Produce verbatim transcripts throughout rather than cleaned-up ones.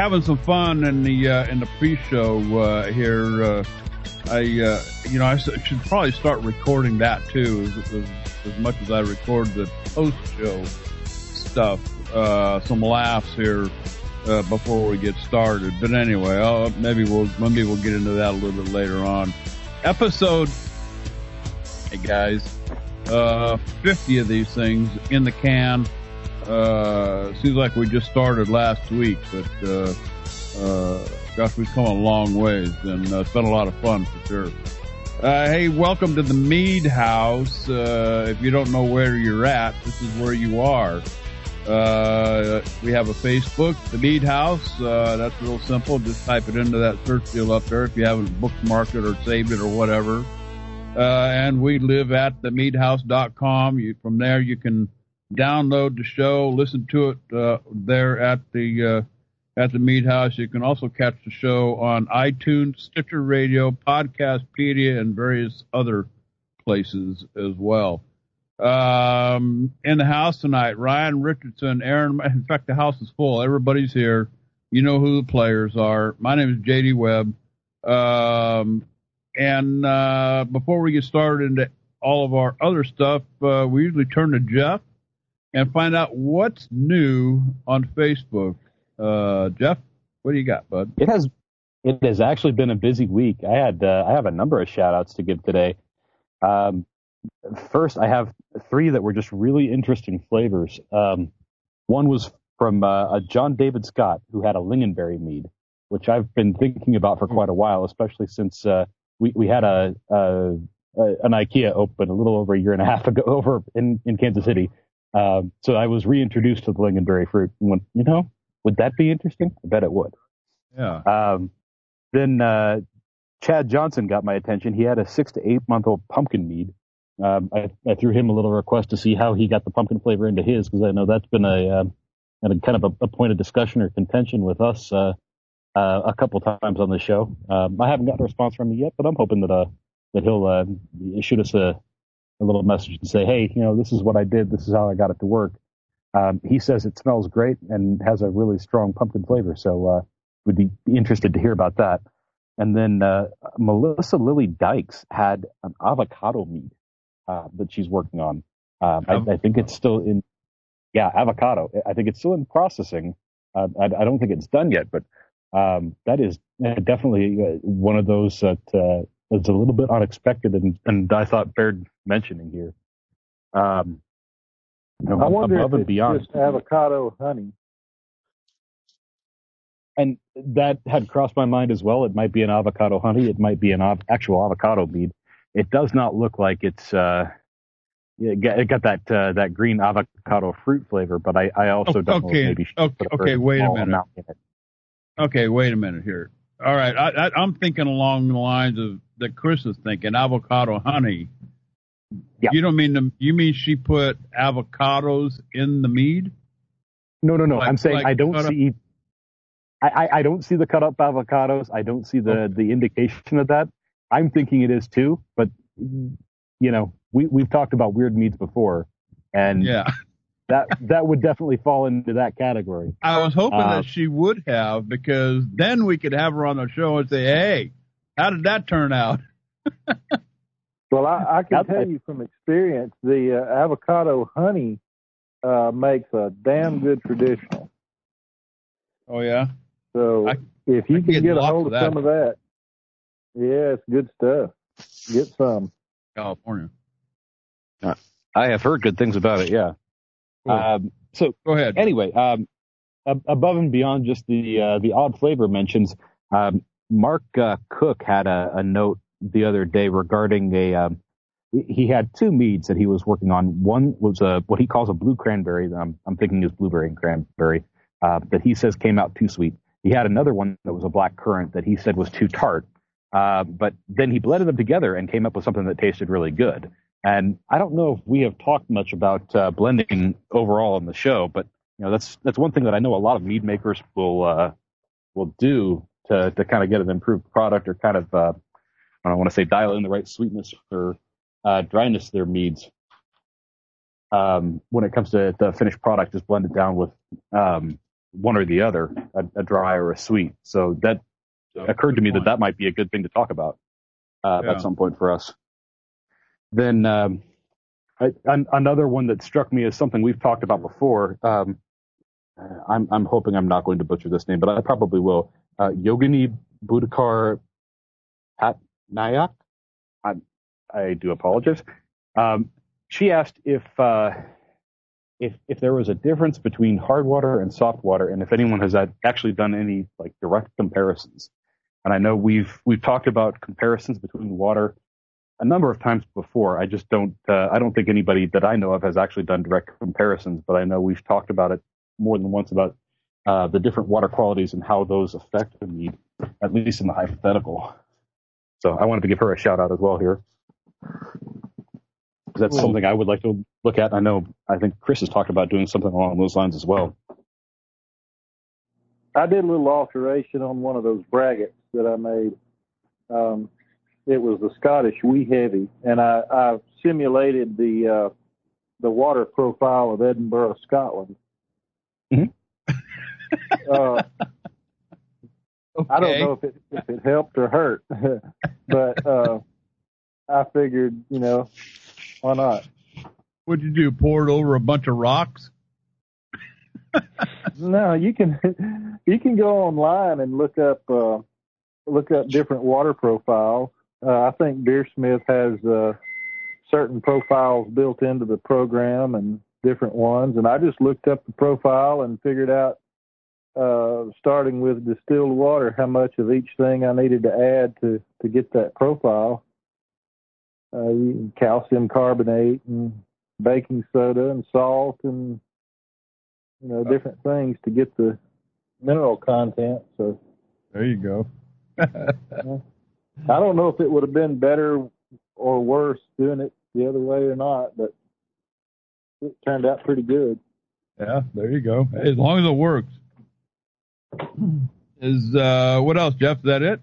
having some fun in the uh, in the pre-show uh, here. Uh, I uh, you know I should probably start recording that too, as, as, as much as I record the post-show stuff. Uh, some laughs here uh, before we get started. But anyway, I'll, maybe we'll maybe we'll get into that a little bit later on. Episode, hey guys, uh, fifty of these things in the can. Uh, seems like we just started last week, but, uh, uh, gosh, we've come a long ways, and uh, it's been a lot of fun for sure. Uh, hey, welcome to the Mead House. Uh, if you don't know where you're at, this is where you are. Uh, we have a Facebook, the Mead House. Uh, that's real simple. Just type it into that search field up there if you haven't bookmarked it or saved it or whatever. Uh, and we live at the mead house dot com. You, from there, you can download the show, listen to it uh, there at the uh, at the Mead House. You can also catch the show on iTunes, Stitcher Radio, Podcastpedia, and various other places as well. Um, in the house tonight, Ryan Richardson, Aaron. In fact, the house is full. Everybody's here. You know who the players are. My name is J D Webb. Um, and uh, before we get started into all of our other stuff, uh, we usually turn to Jeff and find out what's new on Facebook. Uh, Jeff, what do you got, bud? It has, it has actually been a busy week. I had, uh, I have a number of shout outs to give today. Um, first, I have three that were just really interesting flavors. Um, one was from uh, a John David Scott, who had a lingonberry mead, which I've been thinking about for quite a while, especially since uh, we we had a, a, a an IKEA open a little over a year and a half ago over in, in Kansas City. Um, so I was reintroduced to the lingonberry fruit and went, you know, would that be interesting? I bet it would. Yeah. Um, then uh, Chad Johnson got my attention. He had a six to eight month old pumpkin mead. Um, I, I threw him a little request to see how he got the pumpkin flavor into his, because I know that's been a, uh, a kind of a, a point of discussion or contention with us uh, uh, a couple times on the show. Um, I haven't gotten a response from him yet, but I'm hoping that uh, that he'll uh, shoot us a a little message and say, hey, you know, this is what I did. This is how I got it to work. Um, he says it smells great and has a really strong pumpkin flavor. So, uh, would be interested to hear about that. And then, uh, Melissa Lily Dykes had an avocado mead, uh, that she's working on. Um, I, I think it's still in, yeah, avocado. I think it's still in processing. Uh, I, I don't think it's done yet, but, um, that is definitely uh, one of those that, uh, it's a little bit unexpected, and, and I thought bared mentioning here. Um, you know, I wonder above if and it's beyond. just avocado honey. And that had crossed my mind as well. It might be an avocado honey. It might be an av- actual avocado mead. It does not look like it's. Uh, it got, it got that uh, that green avocado fruit flavor, but I, I also Oh, don't okay. know if maybe. Okay, okay wait a minute. In it. Okay, wait a minute here. All right, I, I, I'm thinking along the lines of that Chris is thinking, avocado honey. Yeah. You don't mean the, you mean she put avocados in the mead? No, no, no. Like, I'm saying like I don't see. I, I, I don't see the cut up avocados. I don't see the, okay. the indication of that. I'm thinking it is too, but you know, we we've talked about weird meads before, and yeah. that that would definitely fall into that category. I was hoping uh, that she would have, because then we could have her on the show and say, hey, how did that turn out? Well, I, I can That's tell like, you from experience, the uh, avocado honey uh, makes a damn good traditional. Oh, yeah? So I, if you I can get get a lots hold of of that. some of that, yeah, it's good stuff. Get some. California. I have heard good things about it. Yeah. Cool. Um, so Go ahead. anyway, um, ab- above and beyond just the uh, the odd flavor mentions, um, Mark uh, Cook had a, a note the other day regarding a. Um, he had two meads that he was working on. One was a what he calls a blue cranberry. I'm, I'm thinking is blueberry and cranberry. Uh, that he says came out too sweet. He had another one that was a black currant that he said was too tart. Uh, but then he blended them together and came up with something that tasted really good. And I don't know if we have talked much about uh, blending overall on the show, but you know that's that's one thing that I know a lot of mead makers will uh, will do to to kind of get an improved product, or kind of uh, I don't want to say dial in the right sweetness or uh, dryness to their meads. Um, when it comes to the finished product, is blended down with um, one or the other, a, a dry or a sweet. So that So, occurred to me good that that might be a good thing to talk about uh, Yeah. at some point for us. Then um, I, an, another one that struck me as something we've talked about before. Um, I'm, I'm hoping I'm not going to butcher this name, but I probably will. Uh, Yogini Budakar Patnaik. I, I do apologize. Um, she asked if uh, if if there was a difference between hard water and soft water, and if anyone has actually done any like direct comparisons. And I know we've we've talked about comparisons between water a number of times before. I just don't uh, I don't think anybody that I know of has actually done direct comparisons, but I know we've talked about it more than once about uh, the different water qualities and how those affect the mead, at least in the hypothetical. So I wanted to give her a shout out as well here. That's Cool. something I would like to look at. I know, I think Chris has talked about doing something along those lines as well. I did a little alteration on one of those braggots that I made. Um, it was the Scottish Wee Heavy, and I, I simulated the uh, the water profile of Edinburgh, Scotland. Mm-hmm. uh, Okay. I don't know if it if it helped or hurt, but uh, I figured, you know, why not? What'd you do? Pour it over a bunch of rocks? No, you can you can go online and look up uh, look up different water profiles. Uh, I think Beersmith has uh, certain profiles built into the program and different ones, and I just looked up the profile and figured out, uh, starting with distilled water, how much of each thing I needed to add to, to get that profile. Uh, calcium carbonate and baking soda and salt and, you know, different things to get the mineral content. So There you go. I don't know if it would have been better or worse doing it the other way or not, but it turned out pretty good. Yeah, there you go. Hey, as long as it works. Is uh, what else, Jeff? Is that it?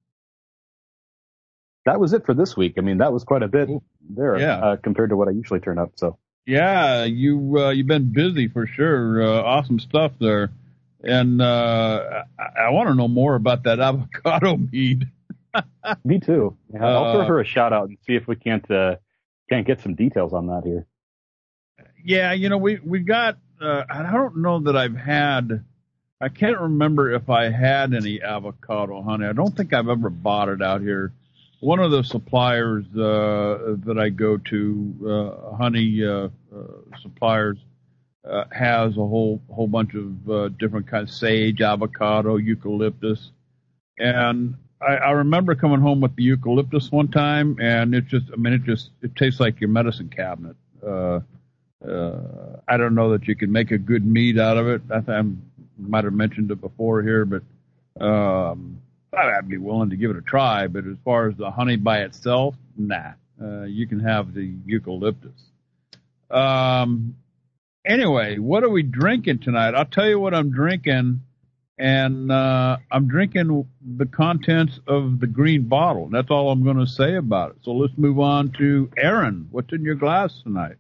That was it for this week. I mean, that was quite a bit Cool. there Yeah. uh, compared to what I usually turn up. So Yeah, you uh, you've been busy for sure. Uh, awesome stuff there, and uh, I, I want to know more about that avocado mead. me too. Yeah, I'll throw Uh, her a shout out and see if we can't uh, can't get some details on that here. Yeah, you know, we we got. Uh, I don't know that I've had. I can't remember if I had any avocado honey. I don't think I've ever bought it out here. One of the suppliers uh, that I go to, uh, honey uh, uh, suppliers, uh, has a whole whole bunch of uh, different kinds: sage, avocado, eucalyptus, and I, I remember coming home with the eucalyptus one time, and it just, I mean, it just it tastes like your medicine cabinet. Uh, uh, I don't know that you can make a good mead out of it. I, th- I might have mentioned it before here, but um, I'd be willing to give it a try. But as far as the honey by itself, nah. Uh, you can have the eucalyptus. Um, anyway, what are we drinking tonight? I'll tell you what I'm drinking, and uh, I'm drinking the contents of the green bottle. That's all I'm going to say about it. So let's move on to Aaron. What's in your glass tonight?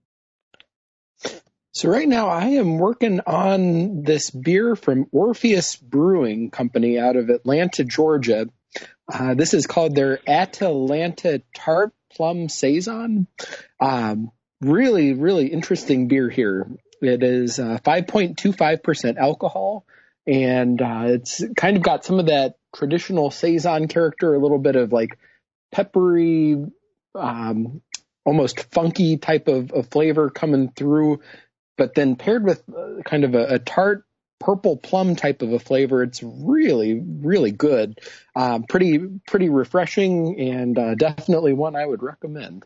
So right now I am working on this beer from Orpheus Brewing Company out of Atlanta, Georgia. Uh, this is called their Atalanta Tart Plum Saison. Um, really, really interesting beer here. It is uh, five point two five percent alcohol, and uh, it's kind of got some of that traditional Saison character, a little bit of like peppery, um, almost funky type of, of flavor coming through. But then paired with uh, kind of a, a tart purple plum type of a flavor, it's really, really good. Um, pretty, pretty refreshing, and uh, definitely one I would recommend.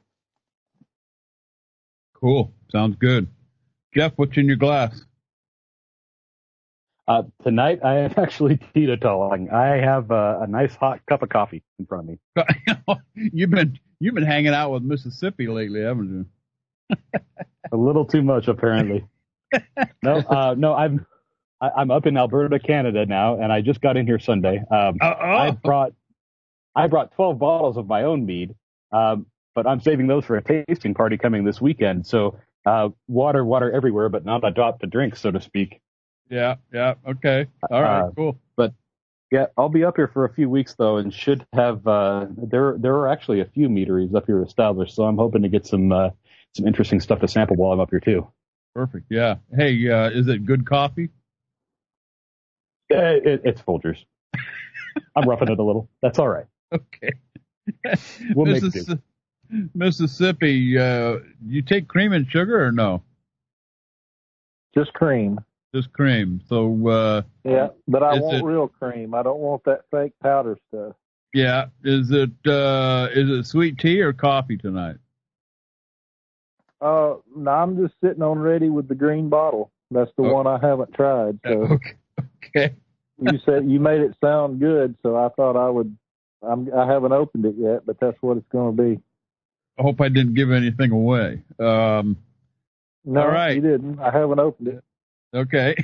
Cool. Sounds good. Jeff, what's in your glass? Uh, tonight, I am actually teetotaling. I have uh, a nice hot cup of coffee in front of me. you've been you've been hanging out with Mississippi lately, haven't you? A little too much, apparently. no, uh, no, I'm I, I'm up in Alberta, Canada now, and I just got in here Sunday. Um, Uh, oh. I brought I brought twelve bottles of my own mead, um, but I'm saving those for a tasting party coming this weekend. So uh, water, water everywhere, but not a drop to drink, so to speak. Yeah, yeah. Okay. All right, Uh, cool. But yeah, I'll be up here for a few weeks though, and should have uh, there. There are actually a few meaderies up here established, so I'm hoping to get some uh, some interesting stuff to sample while I'm up here too. Perfect. Yeah. Hey, uh, is it good coffee? Yeah, it, it's Folgers. I'm roughing it a little. That's all right. Okay. We'll make Missis- do. Mississippi, uh, you take cream and sugar or no? Just cream. Just cream. So, uh, Yeah, but I is want it- real cream. I don't want that fake powder stuff. yeah. Is it, uh, is it sweet tea or coffee tonight? Uh, no, I'm just sitting on ready with the green bottle. That's the Oh. one I haven't tried. So Okay. Okay. you said you made it sound good, so I thought I would. I'm, I haven't opened it yet, but that's what it's going to be. I hope I didn't give anything away. Um, No, All right. you didn't. I haven't opened it. okay.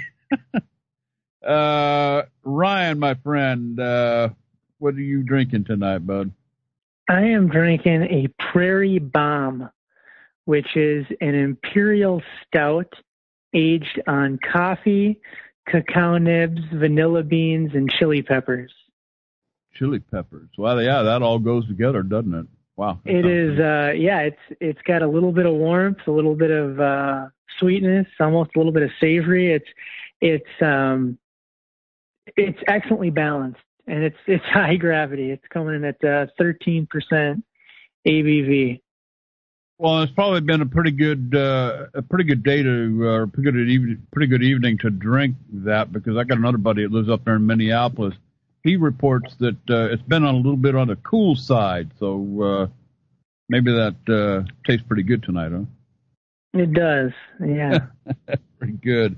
uh, Ryan, my friend, uh, what are you drinking tonight, bud? I am drinking a Prairie Bomb, which is an imperial stout aged on coffee, cacao nibs, vanilla beans, and chili peppers. Chili peppers. Well, yeah, that all goes together, doesn't it? Wow. that It sounds is, good. uh, yeah, it's it's got a little bit of warmth, a little bit of uh, sweetness, almost a little bit of savory. It's it's um, it's excellently balanced, and it's it's high gravity. It's coming in at uh, thirteen percent A B V. Well, it's probably been a pretty good, uh, a pretty good day to, uh, pretty good evening, pretty good evening to drink that, because I got another buddy that lives up there in Minneapolis. He reports that uh, it's been on a little bit on the cool side, so uh, maybe that uh, tastes pretty good tonight, huh? It does, yeah. Pretty good.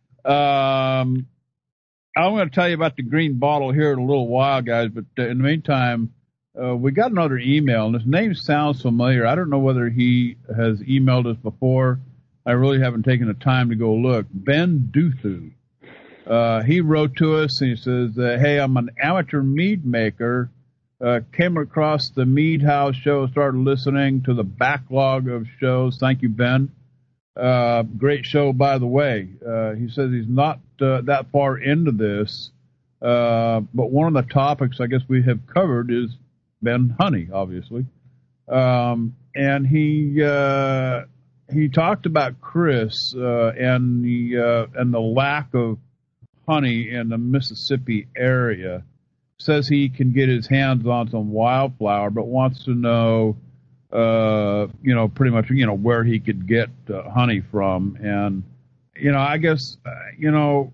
Um, I'm going to tell you about the green bottle here in a little while, guys, but uh, in the meantime, uh, we got another email, and his name sounds familiar. I don't know whether he has emailed us before. I really haven't taken the time to go look. Ben Duthu. Uh, he wrote to us, and he says, uh, hey, I'm an amateur mead maker. Uh, came across the Mead House show, started listening to the backlog of shows. Thank you, Ben. Uh, great show, by the way. Uh, he says he's not uh, that far into this, uh, but one of the topics I guess we have covered is Ben Honey, obviously. Um, and he uh, he talked about Chris uh, and the uh, and the lack of honey in the Mississippi area. Says he can get his hands on some wildflower, but wants to know, uh, you know, pretty much, you know, where he could get uh, honey from. And, you know, I guess, uh, you know,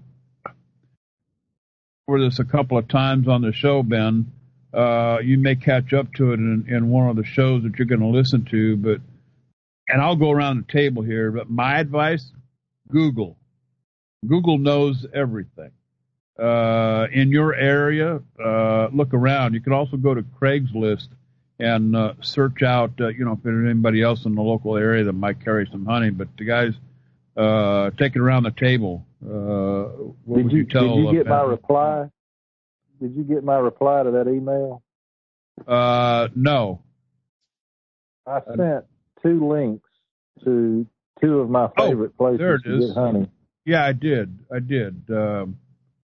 for this a couple of times on the show, Ben, uh, you may catch up to it in, in one of the shows that you're going to listen to, but, and I'll go around the table here, but my advice, Google. Google knows everything. Uh, in your area, uh, look around. You can also go to Craigslist and uh, search out, uh, you know, if there's anybody else in the local area that might carry some honey. But the guys, uh, take it around the table. Uh, what Did would you, you tell? did you get uh, my reply? Did you get my reply to that email? Uh, no. I sent two links to two of my Oh, favorite places there it to is. get honey. Yeah, I did. I did. Um,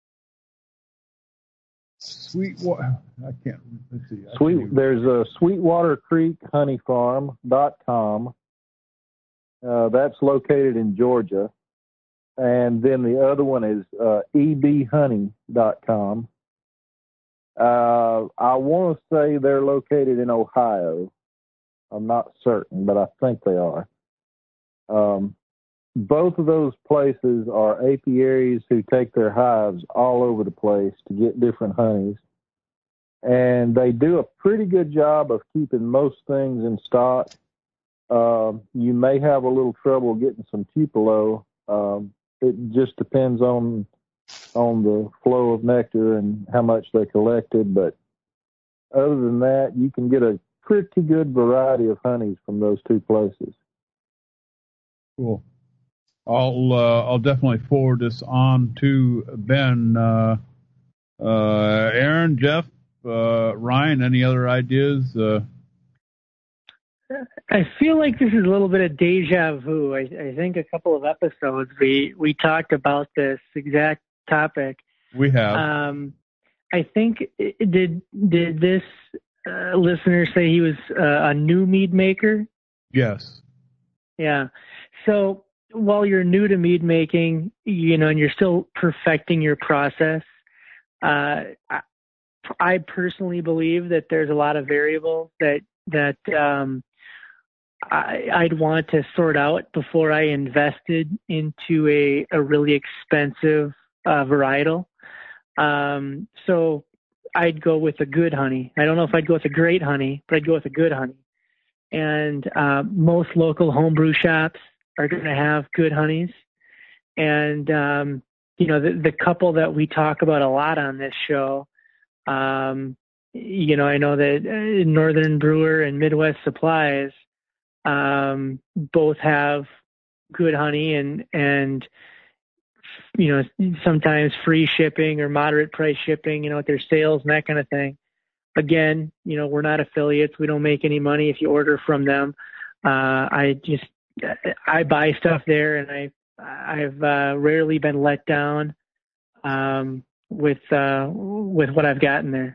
Sweetwater. I can't. Let's see. I Sweet. can't even- There's a Sweetwater Creek Honey Farm dot com. Uh, that's located in Georgia, and then the other one is uh, E B honey dot com. Uh, I want to say they're located in Ohio. I'm not certain, but I think they are. Um, both of those places are apiaries who take their hives all over the place to get different honeys. And they do a pretty good job of keeping most things in stock. Um, you may have a little trouble getting some Tupelo. Um, it just depends on on the flow of nectar and how much they collected. But other than that, you can get a pretty good variety of honeys from those two places. Cool. I'll uh, I'll definitely forward this on to Ben. Uh, uh, Aaron, Jeff, uh, Ryan, any other ideas? Uh, I feel like this is a little bit of deja vu. I, I think a couple of episodes we, we talked about this exact topic. We have. Um, I think did did this uh, listener say he was uh, a new mead maker? Yes. Yeah. So while you're new to mead making, you know, and you're still perfecting your process, uh, I, I personally believe that there's a lot of variables that that um, I, I'd want to sort out before I invested into a, a really expensive uh, varietal. Um, so I'd go with a good honey. I don't know if I'd go with a great honey, but I'd go with a good honey. And uh, most local homebrew shops are going to have good honeys. And, um, you know, the, the couple that we talk about a lot on this show, um, you know, I know that Northern Brewer and Midwest Supplies um, both have good honey and, and, you know, sometimes free shipping or moderate price shipping, you know, with their sales and that kind of thing. Again, you know, we're not affiliates. We don't make any money if you order from them. Uh, I just, I buy stuff there, and I, I've uh, rarely been let down um, with, uh, with what I've gotten there.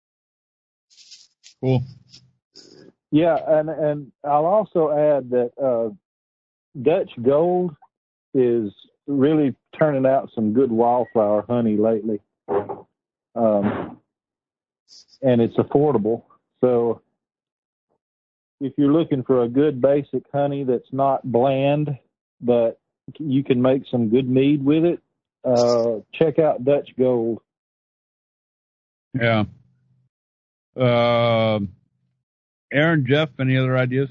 Cool. Yeah, and and I'll also add that uh, Dutch Gold is really turning out some good wildflower honey lately, um, and it's affordable. So if you're looking for a good basic honey that's not bland, but you can make some good mead with it, uh, check out Dutch Gold. Yeah. Uh, Aaron, Jeff, any other ideas?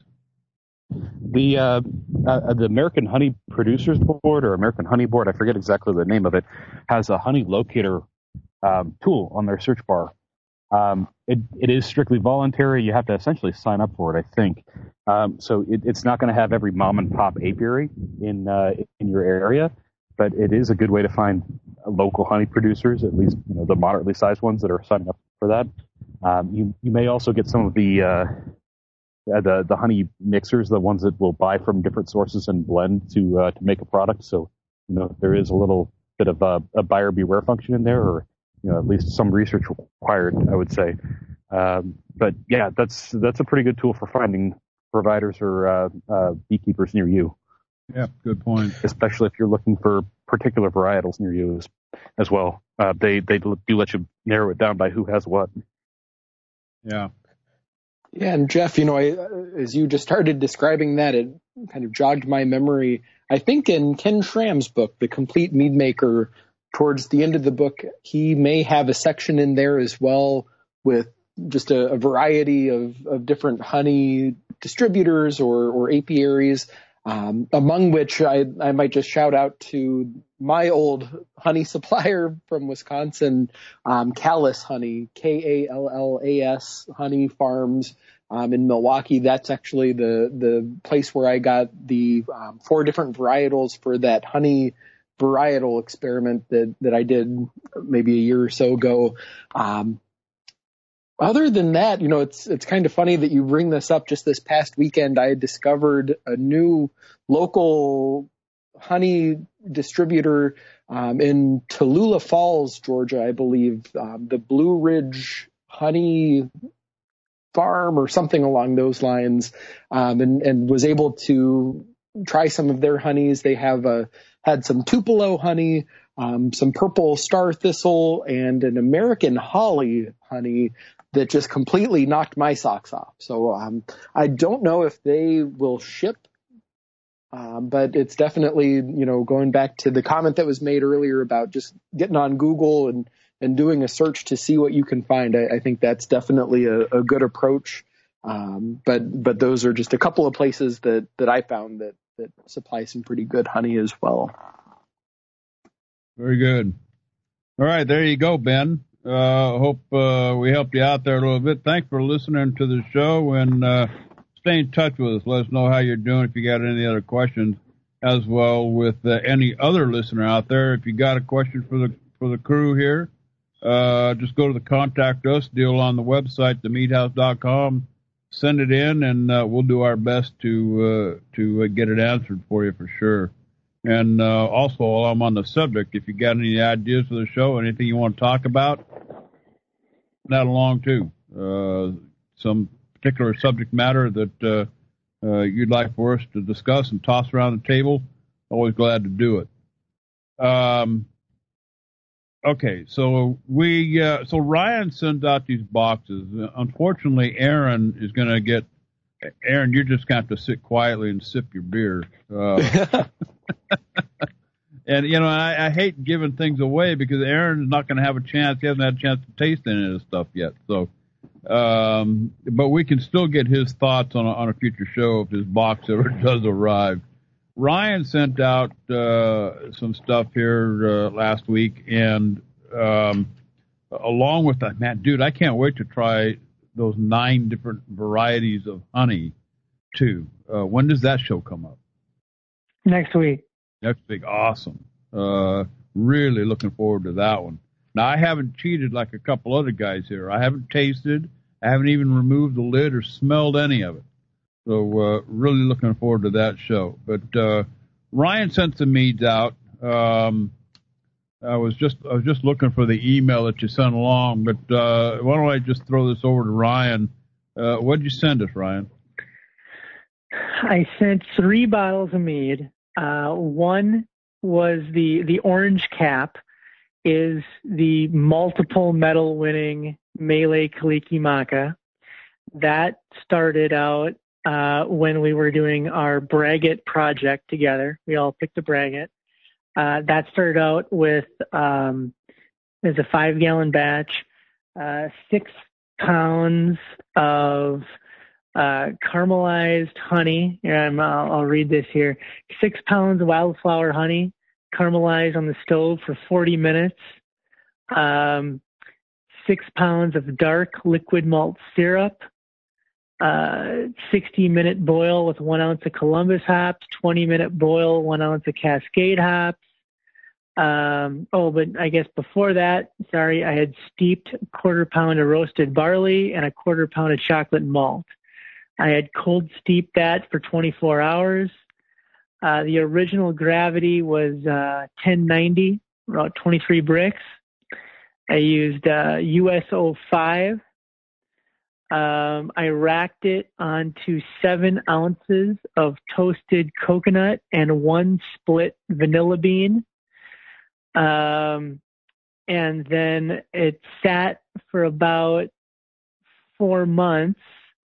The uh, uh, the American Honey Producers Board or American Honey Board, I forget exactly the name of it, has a honey locator um, tool on their search bar. Um, it, it is strictly voluntary. You have to essentially sign up for it, I think. Um, so it, it's not going to have every mom and pop apiary in uh, in your area, but it is a good way to find local honey producers, at least you know the moderately sized ones that are signing up for that. Um, you you may also get some of the uh, the the honey mixers, the ones that will buy from different sources and blend to uh, to make a product. So you know there is a little bit of a, a buyer beware function in there, or you know at least some research required, I would say. Um, but yeah, that's that's a pretty good tool for finding providers or uh, uh, beekeepers near you. Yeah, good point. Especially if you're looking for particular varietals near you as, as well. Uh, they they do let you narrow it down by who has what. Yeah. Yeah, and Jeff, you know, I, as you just started describing that, it kind of jogged my memory. I think in Ken Schramm's book, The Complete Mead Maker, towards the end of the book, he may have a section in there as well with just a, a variety of, of different honey distributors or, or apiaries, um, among which I, I might just shout out to my old honey supplier from Wisconsin, um, Callis Honey, K A L L A S Honey Farms um, in Milwaukee. That's actually the, the place where I got the um, four different varietals for that honey varietal experiment that, that I did maybe a year or so ago. Um, Other than that, you know, it's it's kind of funny that you bring this up. Just this past weekend, I discovered a new local honey distributor um, in Tallulah Falls, Georgia, I believe, um, the Blue Ridge Honey Farm or something along those lines, um, and, and was able to try some of their honeys. They have a, had some Tupelo honey, um, some purple star thistle, and an American holly honey that just completely knocked my socks off. So um, I don't know if they will ship, um, but it's definitely, you know, going back to the comment that was made earlier about just getting on Google and, and doing a search to see what you can find. I, I think that's definitely a, a good approach. Um, but but those are just a couple of places that, that I found that, that supply some pretty good honey as well. Very good. All right, there you go, Ben. Uh, hope uh, we helped you out there a little bit. Thanks for listening to the show, and uh, stay in touch with us. Let us know how you're doing if you got any other questions, as well with uh, any other listener out there. If you got a question for the for the crew here, uh, just go to the contact us deal on the website, the mead house dot com send it in, and uh, we'll do our best to uh, to uh, get it answered for you for sure. And uh, also, while I'm on the subject, if you got any ideas for the show, anything you want to talk about, that along too. Uh, some particular subject matter that uh, uh, you'd like for us to discuss and toss around the table, always glad to do it. Um, okay, so we uh, so Ryan sends out these boxes. Unfortunately, Aaron is going to get. Aaron, you're just going to have to sit quietly and sip your beer. Uh, and, you know, I, I hate giving things away because Aaron's not going to have a chance. He hasn't had a chance to taste any of this stuff yet. So, um, but we can still get his thoughts on a, on a future show if his box ever does arrive. Ryan sent out uh, some stuff here uh, last week, and um, along with that, man, dude, I can't wait to try those nine different varieties of honey too. Uh, when does that show come up? Next week. Next week. Awesome. Uh, really looking forward to that one. Now, I haven't cheated like a couple other guys here. I haven't tasted. I haven't even removed the lid or smelled any of it. So, uh, really looking forward to that show. But, uh, Ryan sent some meads out. Um, I was just I was just looking for the email that you sent along, but uh, why don't I just throw this over to Ryan? Uh, what did you send us, Ryan? I sent three bottles of mead. Uh, one was the the orange cap, is the multiple medal winning Mele Kalikimaka. That started out uh, when we were doing our braggot project together. We all picked a braggot. Uh, that started out with, um, there's a five gallon batch, uh, six pounds of, uh, caramelized honey. Yeah, I'm, I'll, I'll read this here. Six pounds of wildflower honey caramelized on the stove for forty minutes. Um, six pounds of dark liquid malt syrup, uh, sixty minute boil with one ounce of Columbus hops, twenty minute boil, one ounce of Cascade hops. Um, oh, but I guess before that, sorry, I had steeped a quarter pound of roasted barley and a quarter pound of chocolate malt. I had cold steeped that for twenty-four hours. Uh, the original gravity was, uh, ten ninety, about twenty-three bricks. I used, uh, U S O five. Um, I racked it onto seven ounces of toasted coconut and one split vanilla bean. Um, and then it sat for about four months.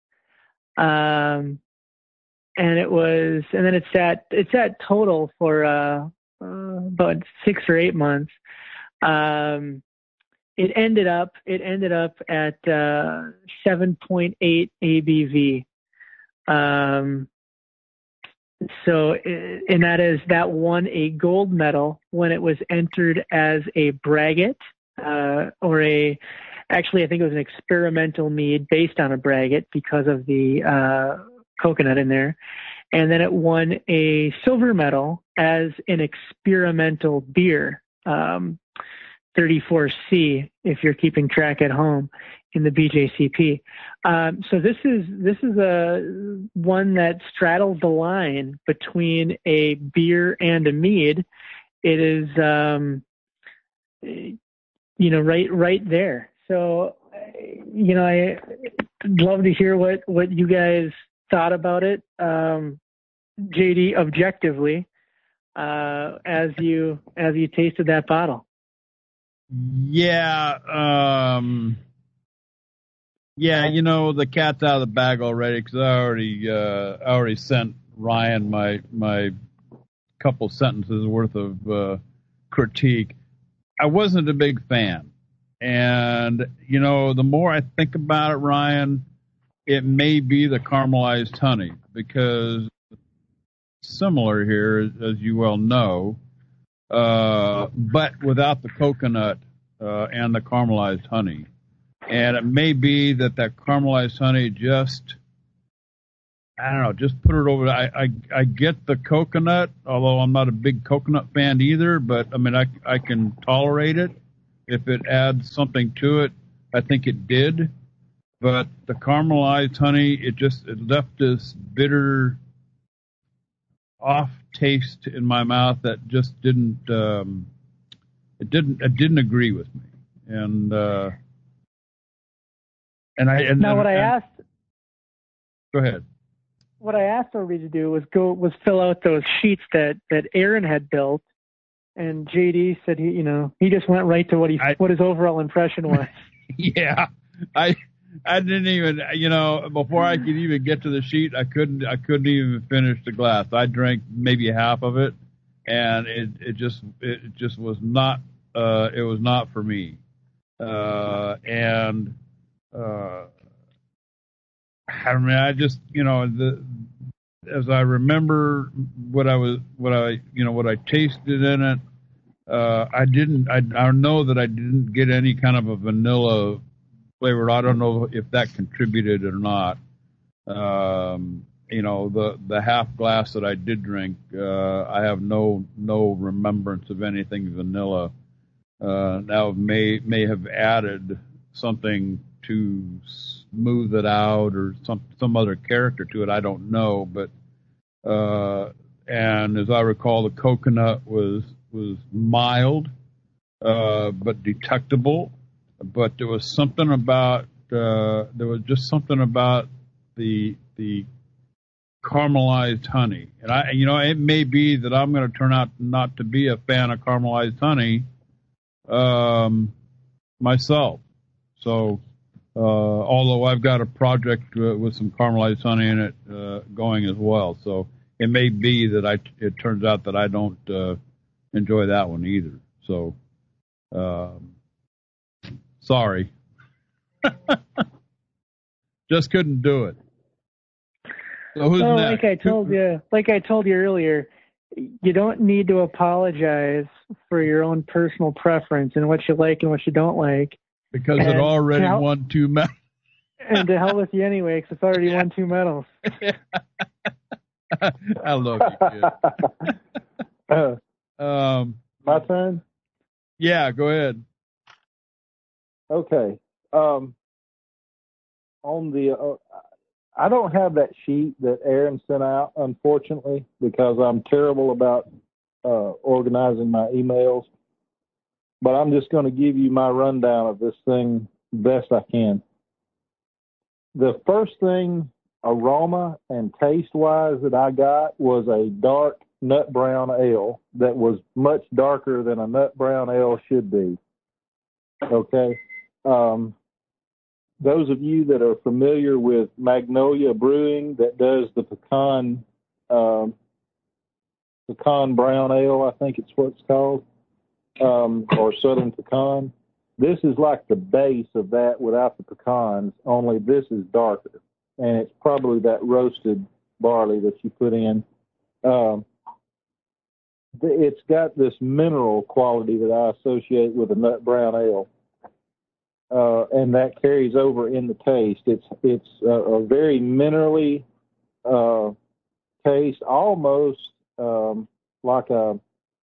Um, and it was, and then it sat, it sat total for, uh, uh about six or eight months. Um, it ended up, it ended up at, uh, seven point eight A B V. Um, So, and that is, that won a gold medal when it was entered as a braggot, uh, or a, actually, I think it was an experimental mead based on a braggot because of the, uh, coconut in there. And then it won a silver medal as an experimental beer, um, thirty-four C, if you're keeping track at home in the B J C P. Um, so this is, this is a one that straddles the line between a beer and a mead. It is, um, you know, right, right there. So, you know, I, I'd love to hear what, what you guys thought about it. Um, J D, objectively, uh, as you, as you tasted that bottle. Yeah. Um, yeah, you know, the cat's out of the bag already because I already, uh, I already sent Ryan my, my couple sentences worth of, uh, critique. I wasn't a big fan. And, you know, the more I think about it, Ryan, it may be the caramelized honey because similar here, as you well know, uh, but without the coconut uh, and the caramelized honey. And it may be that that caramelized honey just, I don't know, just put it over. I, I, I get the coconut, although I'm not a big coconut fan either, but I mean, I, I can tolerate it. If it adds something to it, I think it did. but the caramelized honey, it just it left this bitter, off taste in my mouth that just didn't um, it didn't it didn't agree with me, and uh, and I and now and, what I and, asked. Go ahead. What I asked Obi to do was go was fill out those sheets that that Aaron had built, and J D said he you know he just went right to what he I, what his overall impression was. Yeah, I I didn't even you know before I could even get to the sheet, I couldn't I couldn't even finish the glass. I drank maybe half of it, and it it just it just was not uh, it was not for me, uh, and. Uh, I mean, I just, you know, the, as I remember what I was, what I, you know, what I tasted in it, uh, I didn't, I, I know that I didn't get any kind of a vanilla flavor. I don't know if that contributed or not. Um, you know, the, the half glass that I did drink, uh, I have no, no remembrance of anything vanilla. Uh, now may, may have added something to smooth it out or some some other character to it. I don't know, but uh, and as I recall, the coconut was was mild, uh, but detectable. But there was something about uh, there was just something about the the caramelized honey, and I you know it may be that I'm going to turn out not to be a fan of caramelized honey um, myself. So. Uh, although I've got a project uh, with some caramelized honey in it uh, going as well, so it may be that I. It turns out that I don't uh, enjoy that one either. So, um, sorry, just couldn't do it. So who's well, next? like I told you, like I told you earlier, you don't need to apologize for your own personal preference and what you like and what you don't like. Because and it already help, won two medals. And to hell with you anyway, because it's already yeah. won two medals. I love you, kid. um, My turn? Yeah, go ahead. Okay. Um, on the, uh, I don't have that sheet that Aaron sent out, unfortunately, because I'm terrible about uh, organizing my emails. But I'm just going to give you my rundown of this thing best I can. The first thing, aroma and taste-wise, that I got was a dark nut brown ale that was much darker than a nut brown ale should be. Okay? Um, those of you that are familiar with Magnolia Brewing that does the pecan, um, pecan brown ale, I think it's what it's called. Um, or Southern Pecan. This is like the base of that without the pecans, only this is darker. And it's probably that roasted barley that you put in. Um, it's got this mineral quality that I associate with a nut brown ale. Uh, and that carries over in the taste. It's it's a, a very minerally uh, taste, almost um, like a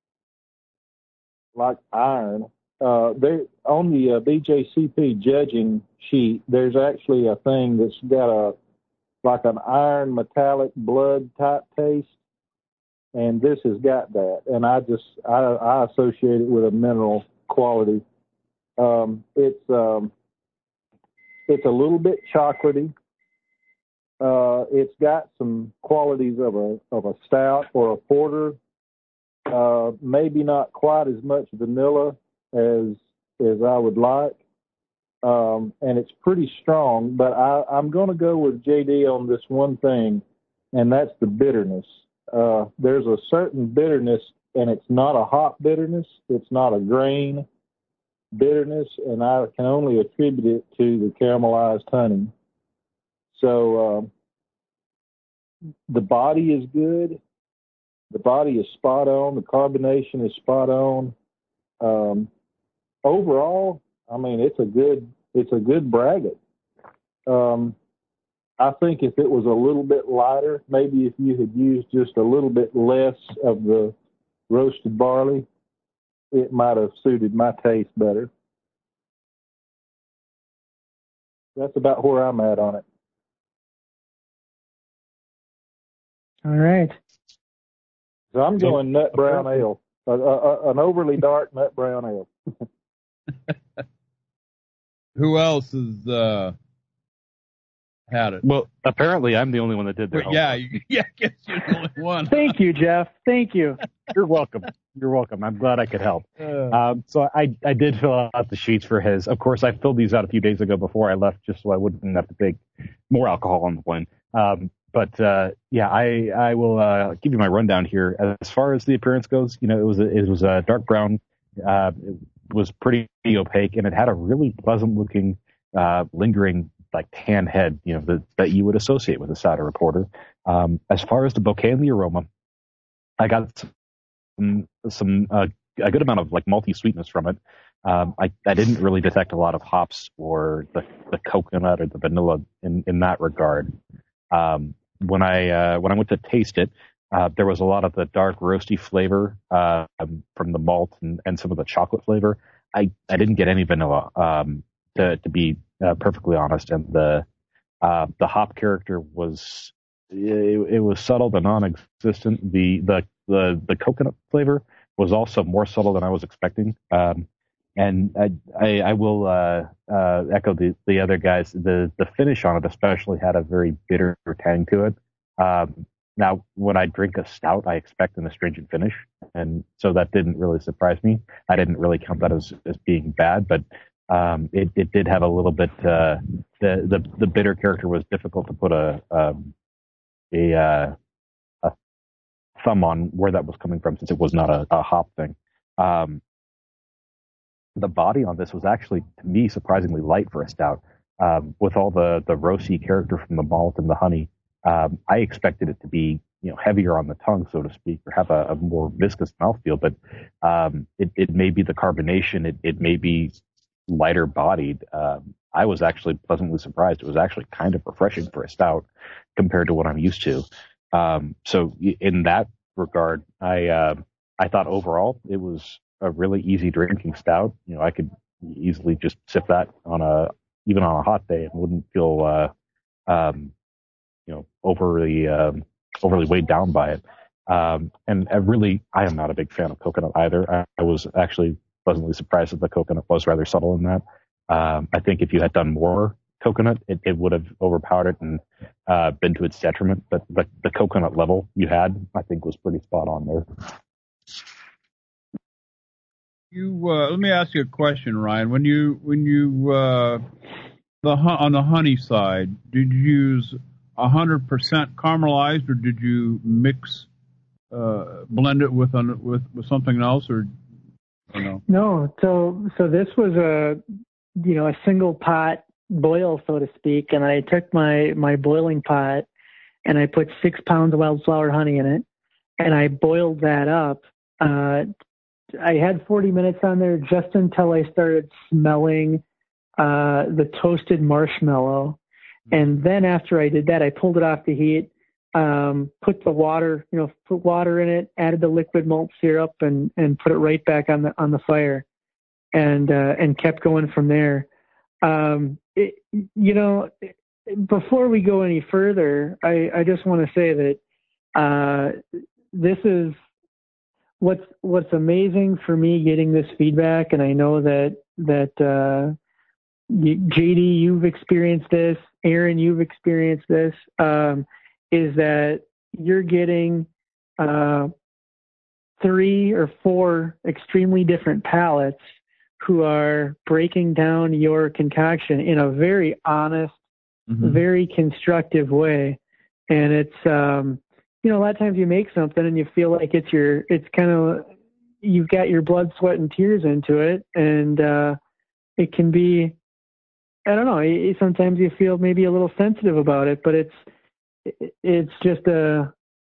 like iron. Uh, there on the uh, B J C P judging sheet, there's actually a thing that's got a like an iron metallic blood type taste, and this has got that. And I just I, I associate it with a mineral quality. Um, it's um, it's a little bit chocolatey. Uh, it's got some qualities of a of a stout or a porter. Uh, maybe not quite as much vanilla as as I would like, um, and it's pretty strong. But I, I'm going to go with J D on this one thing, and that's the bitterness. Uh, there's a certain bitterness, and it's not a hop bitterness. It's not a grain bitterness, and I can only attribute it to the caramelized honey. So um, the body is good. The body is spot on. The carbonation is spot on. Um, overall, I mean, it's a good, it's a good braggot. Um, I think if it was a little bit lighter, maybe if you had used just a little bit less of the roasted barley, it might have suited my taste better. that's about where I'm at on it. All right. So I'm going nut brown ale, uh, uh, an overly dark nut brown ale. Who else has uh, had it? Well, apparently I'm the only one that did that. Well, yeah, you, yeah, I guess you're the only one. Thank you, Jeff. Thank you. You're welcome. You're welcome. I'm glad I could help. Uh, Um, so I, I did fill out the sheets for his. Of course, I filled these out a few days ago before I left, just so I wouldn't have to take more alcohol on the plane. Um, but uh, yeah, I I will uh, give you my rundown here. As far as the appearance goes, you know, it was a, it was a dark brown. Uh, it was pretty opaque, and it had a really pleasant looking, uh, lingering like tan head, you know, that that you would associate with a cider reporter. Um, as far as the bouquet and the aroma, I got some, some uh, a good amount of like malty sweetness from it. Um, I, I didn't really detect a lot of hops or the, the coconut or the vanilla in, in that regard. Um, when I uh, when I went to taste it, uh, there was a lot of the dark roasty flavor uh, from the malt and, and some of the chocolate flavor. I, I didn't get any vanilla, um, to to be uh, perfectly honest, and the uh, the hop character was it, it was subtle but non-existent. The the the the coconut flavor was also more subtle than I was expecting. Um, and I, I, I will uh, uh, echo the, the other guys. The the finish on it especially had a very bitter tang to it. Um, now, when I drink a stout, I expect an astringent finish, and so that didn't really surprise me. I didn't really count that as, as being bad, but um, it, it did have a little bit. Uh, the the the bitter character was difficult to put a um, a uh, a thumb on where that was coming from, since it was not a, a hop thing. Um, the body on this was actually, to me, surprisingly light for a stout. Um, with all the, the roasty character from the malt and the honey, um, I expected it to be, you know, heavier on the tongue, so to speak, or have a, a more viscous mouthfeel. But um, it, it may be the carbonation. It, it may be lighter bodied. Um, I was actually pleasantly surprised. It was actually kind of refreshing for a stout compared to what I'm used to. Um, so in that regard, I uh, I thought overall it was a really easy drinking stout. You know, I could easily just sip that on a even on a hot day and wouldn't feel uh, um, you know overly um, overly weighed down by it. Um, and I really, I am not a big fan of coconut either. I, I was actually pleasantly surprised that the coconut was rather subtle in that. Um, I think if you had done more coconut, it, it would have overpowered it and uh, been to its detriment. But the, the coconut level you had, I think, was pretty spot on there. You uh, let me ask you a question, Ryan. When you when you uh, the on the honey side, did you use a hundred percent caramelized, or did you mix uh, blend it with an, with with something else, or, or no? No. So so this was a you know a single pot boil, so to speak, and I took my my boiling pot and I put six pounds of wildflower honey in it, and I boiled that up. Uh, I had forty minutes on there just until I started smelling uh, the toasted marshmallow. And then after I did that, I pulled it off the heat, um, put the water, you know, put water in it, added the liquid malt syrup, and, and put it right back on the on the fire, and uh, and kept going from there. Um, it, you know, before we go any further, I, I just want to say that uh, this is. What's what's amazing for me getting this feedback, and I know that that uh, J D, you've experienced this, Aaron, you've experienced this, um, is that you're getting uh, three or four extremely different palates who are breaking down your concoction in a very honest, mm-hmm. very constructive way, and it's. Um, You know, a lot of times you make something and you feel like it's your, it's kind of, you've got your blood, sweat, and tears into it. And uh, it can be, I don't know, sometimes you feel maybe a little sensitive about it, but it's, it's just uh,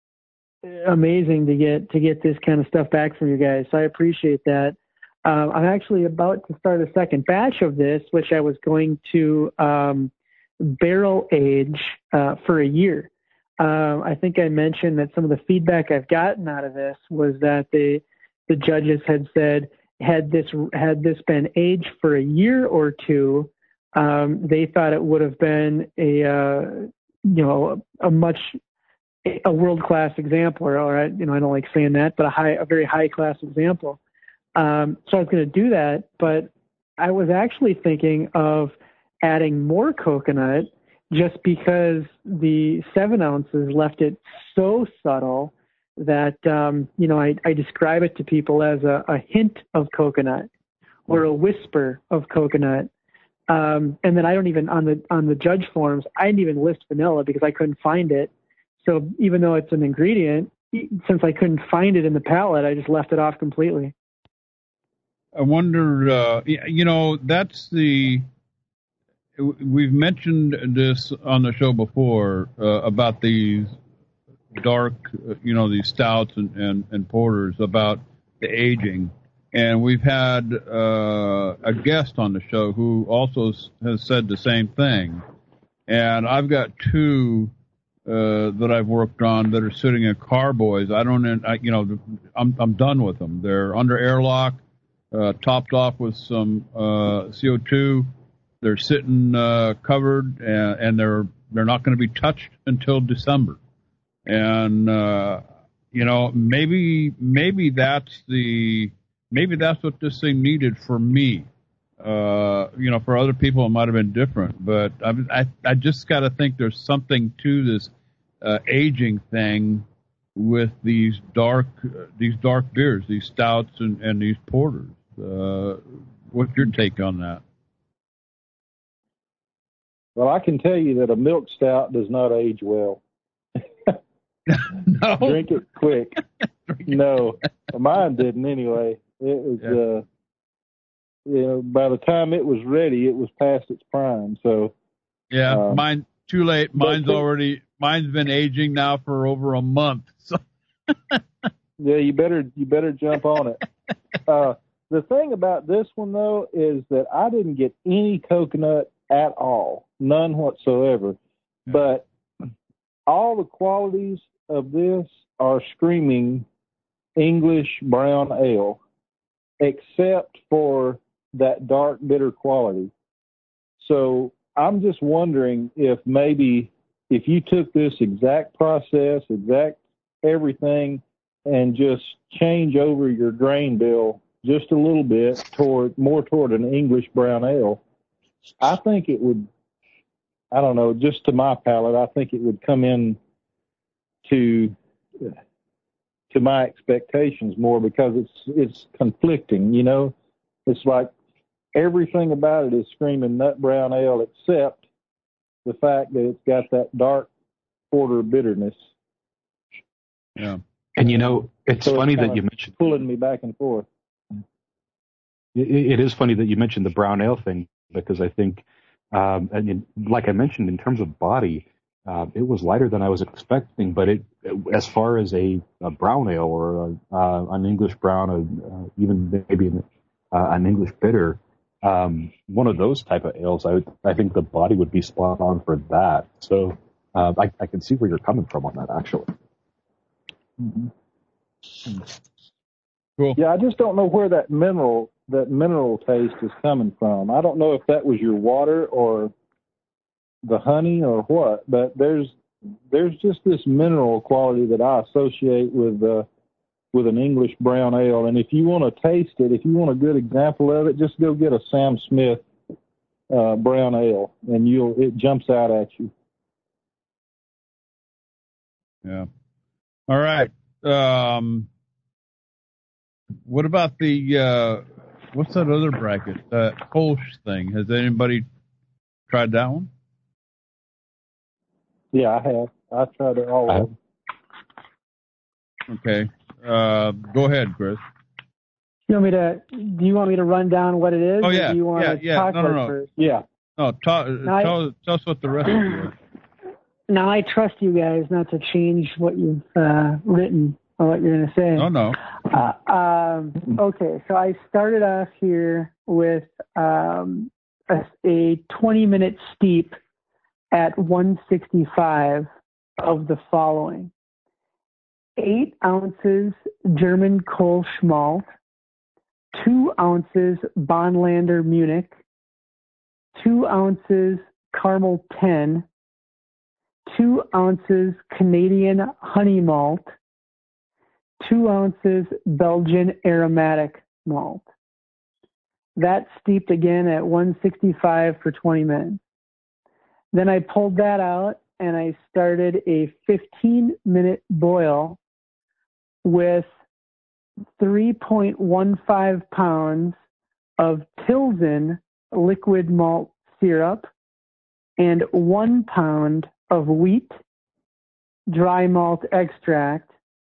amazing to get, to get this kind of stuff back from you guys. So I appreciate that. Uh, I'm actually about to start a second batch of this, which I was going to um, barrel age uh, for a year. Um, I think I mentioned that some of the feedback I've gotten out of this was that the the judges had said, had this had this been aged for a year or two, Um, they thought it would have been a, uh, you know, a, a much, a world-class example, or, or, you know, I don't like saying that, but a high, a very high-class example. Um, so I was going to do that, but I was actually thinking of adding more coconut just because the seven ounces left it so subtle that, um, you know, I, I describe it to people as a, a hint of coconut or a whisper of coconut. Um, and then I don't even, on the on the judge forms, I didn't even list vanilla because I couldn't find it. So even though it's an ingredient, since I couldn't find it in the palette, I just left it off completely. I wonder, uh, you know, that's the, we've mentioned this on the show before uh, about these dark, you know, these stouts and, and, and porters, about the aging. And we've had uh, a guest on the show who also has said the same thing. And I've got two uh, that I've worked on that are sitting in carboys. I don't, I, you know, I'm I'm done with them. They're under airlock, uh, topped off with some uh, C O two. They're sitting uh, covered, and, and they're they're not going to be touched until December. And uh, you know, maybe maybe that's the maybe that's what this thing needed for me. Uh, you know, for other people it might have been different, but I I, I just got to think there's something to this uh, aging thing with these dark uh, these dark beers, these stouts and, and these porters. Uh, what's your take on that? Well, I can tell you that a milk stout does not age well. No. Drink it quick. No, mine didn't anyway. It was, yeah. uh, you know, by the time it was ready, it was past its prime. So, yeah, um, mine too late. Mine's but, already. Mine's been aging now for over a month. So. Yeah, you better you better jump on it. Uh, the thing about this one though is that I didn't get any coconut at all, none whatsoever. Yeah. But all the qualities of this are screaming English brown ale, except for that dark bitter quality. So I'm just wondering if maybe if you took this exact process, exact everything, and just change over your grain bill just a little bit toward more toward an English brown ale, I think it would, I don't know, just to my palate, I think it would come in to to my expectations more because it's it's conflicting, you know. It's like everything about it is screaming nut brown ale except the fact that it's got that dark porter bitterness. Yeah. And, you know, it's so funny it's that you mentioned... pulling me back and forth. It, it is funny that you mentioned the brown ale thing because I think, um, and like I mentioned, in terms of body, uh, it was lighter than I was expecting. But it, as far as a, a brown ale or a, uh, an English brown, or uh, even maybe an, uh, an English bitter, um, one of those type of ales, I would, I think the body would be spot on for that. So uh, I, I can see where you're coming from on that, actually. Mm-hmm. Cool. Yeah, I just don't know where that mineral that mineral taste is coming from. I don't know if that was your water or the honey or what, but there's there's just this mineral quality that I associate with uh, with an English brown ale. And if you want to taste it, if you want a good example of it, just go get a Sam Smith uh, brown ale, and you'll it jumps out at you. Yeah. All right. Um, what about the, uh, what's that other bracket? That Kolsch thing. Has anybody tried that one? Yeah, I have. I've tried it all of them. Okay. Uh, go ahead, Chris. You want me to, do you want me to run down what it is? Oh, yeah. Or do you want yeah, to yeah. talk no, about no, no. it first? Yeah. No, talk, I, tell, tell us what the recipe is. Now, I trust you guys not to change what you've uh, written or what you're going to say. Oh, no. Uh, um, okay, so I started off here with um, a, a twenty-minute steep at one sixty-five of the following. Eight ounces German Kolsch malt, two ounces Bonlander Munich, two ounces caramel ten, two ounces Canadian honey malt, two ounces Belgian aromatic malt. That steeped again at one sixty-five for twenty minutes. Then I pulled that out and I started a fifteen minute boil with three point one five pounds of Tilson liquid malt syrup and one pound of wheat dry malt extract.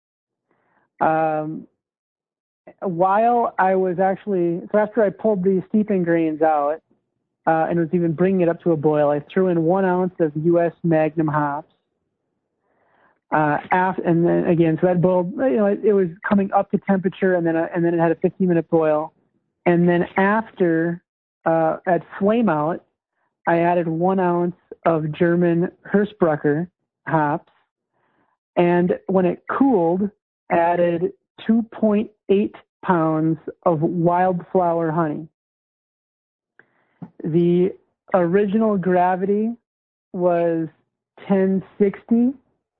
Um, while I was actually, so after I pulled these steeping grains out, uh, and was even bringing it up to a boil, I threw in one ounce of U S Magnum hops. Uh, after, and then again, so that boiled, you know, it, it was coming up to temperature, and then, a, and then it had a fifteen minute boil. And then after, uh, at flame out, I added one ounce of German Hersbrucker hops. And when it cooled, added two point eight pounds of wildflower honey. The original gravity was ten sixty.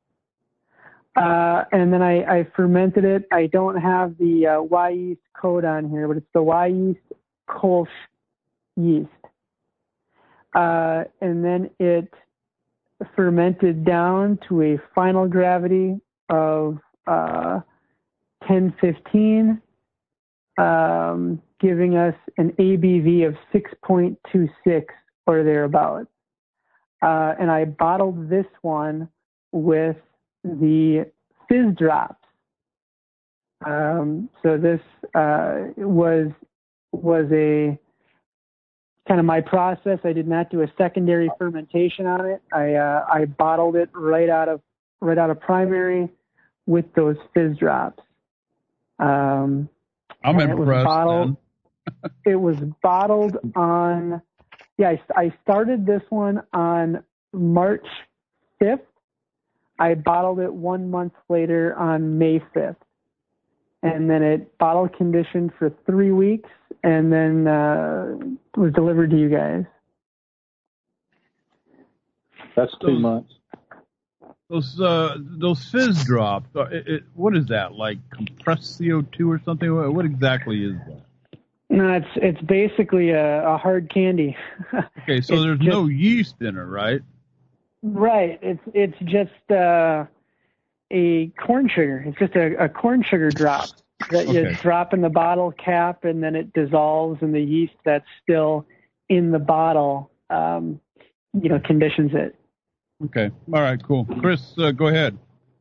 Uh, and then I, I fermented it. I don't have the uh, Wyeast code on here, but it's the Wyeast Kolsch yeast. Uh, and then it fermented down to a final gravity of uh, ten fifteen, um, giving us an A B V of six point two six or thereabouts. Uh, and I bottled this one with the fizz drops. Um, so this uh, was was a kind of my process. I did not do a secondary fermentation on it. I uh, I bottled it right out of right out of primary with those fizz drops. Um, I'm impressed. It was bottled, it was bottled on. Yeah, I, I started this one on March fifth. I bottled it one month later on May fifth. And then it bottle conditioned for three weeks and then uh, was delivered to you guys. That's two months. Those uh, those fizz drops, uh, it, it, what is that, like compressed C O two or something? What, what exactly is that? No, it's it's basically a, a hard candy. Okay, so there's just no yeast in it, right? Right. It's it's just uh, a corn sugar. It's just a, a corn sugar drop that you Okay. drop in the bottle cap, and then it dissolves, and the yeast that's still in the bottle, um, you know, conditions it. Okay. All right, cool. Chris, uh, go ahead.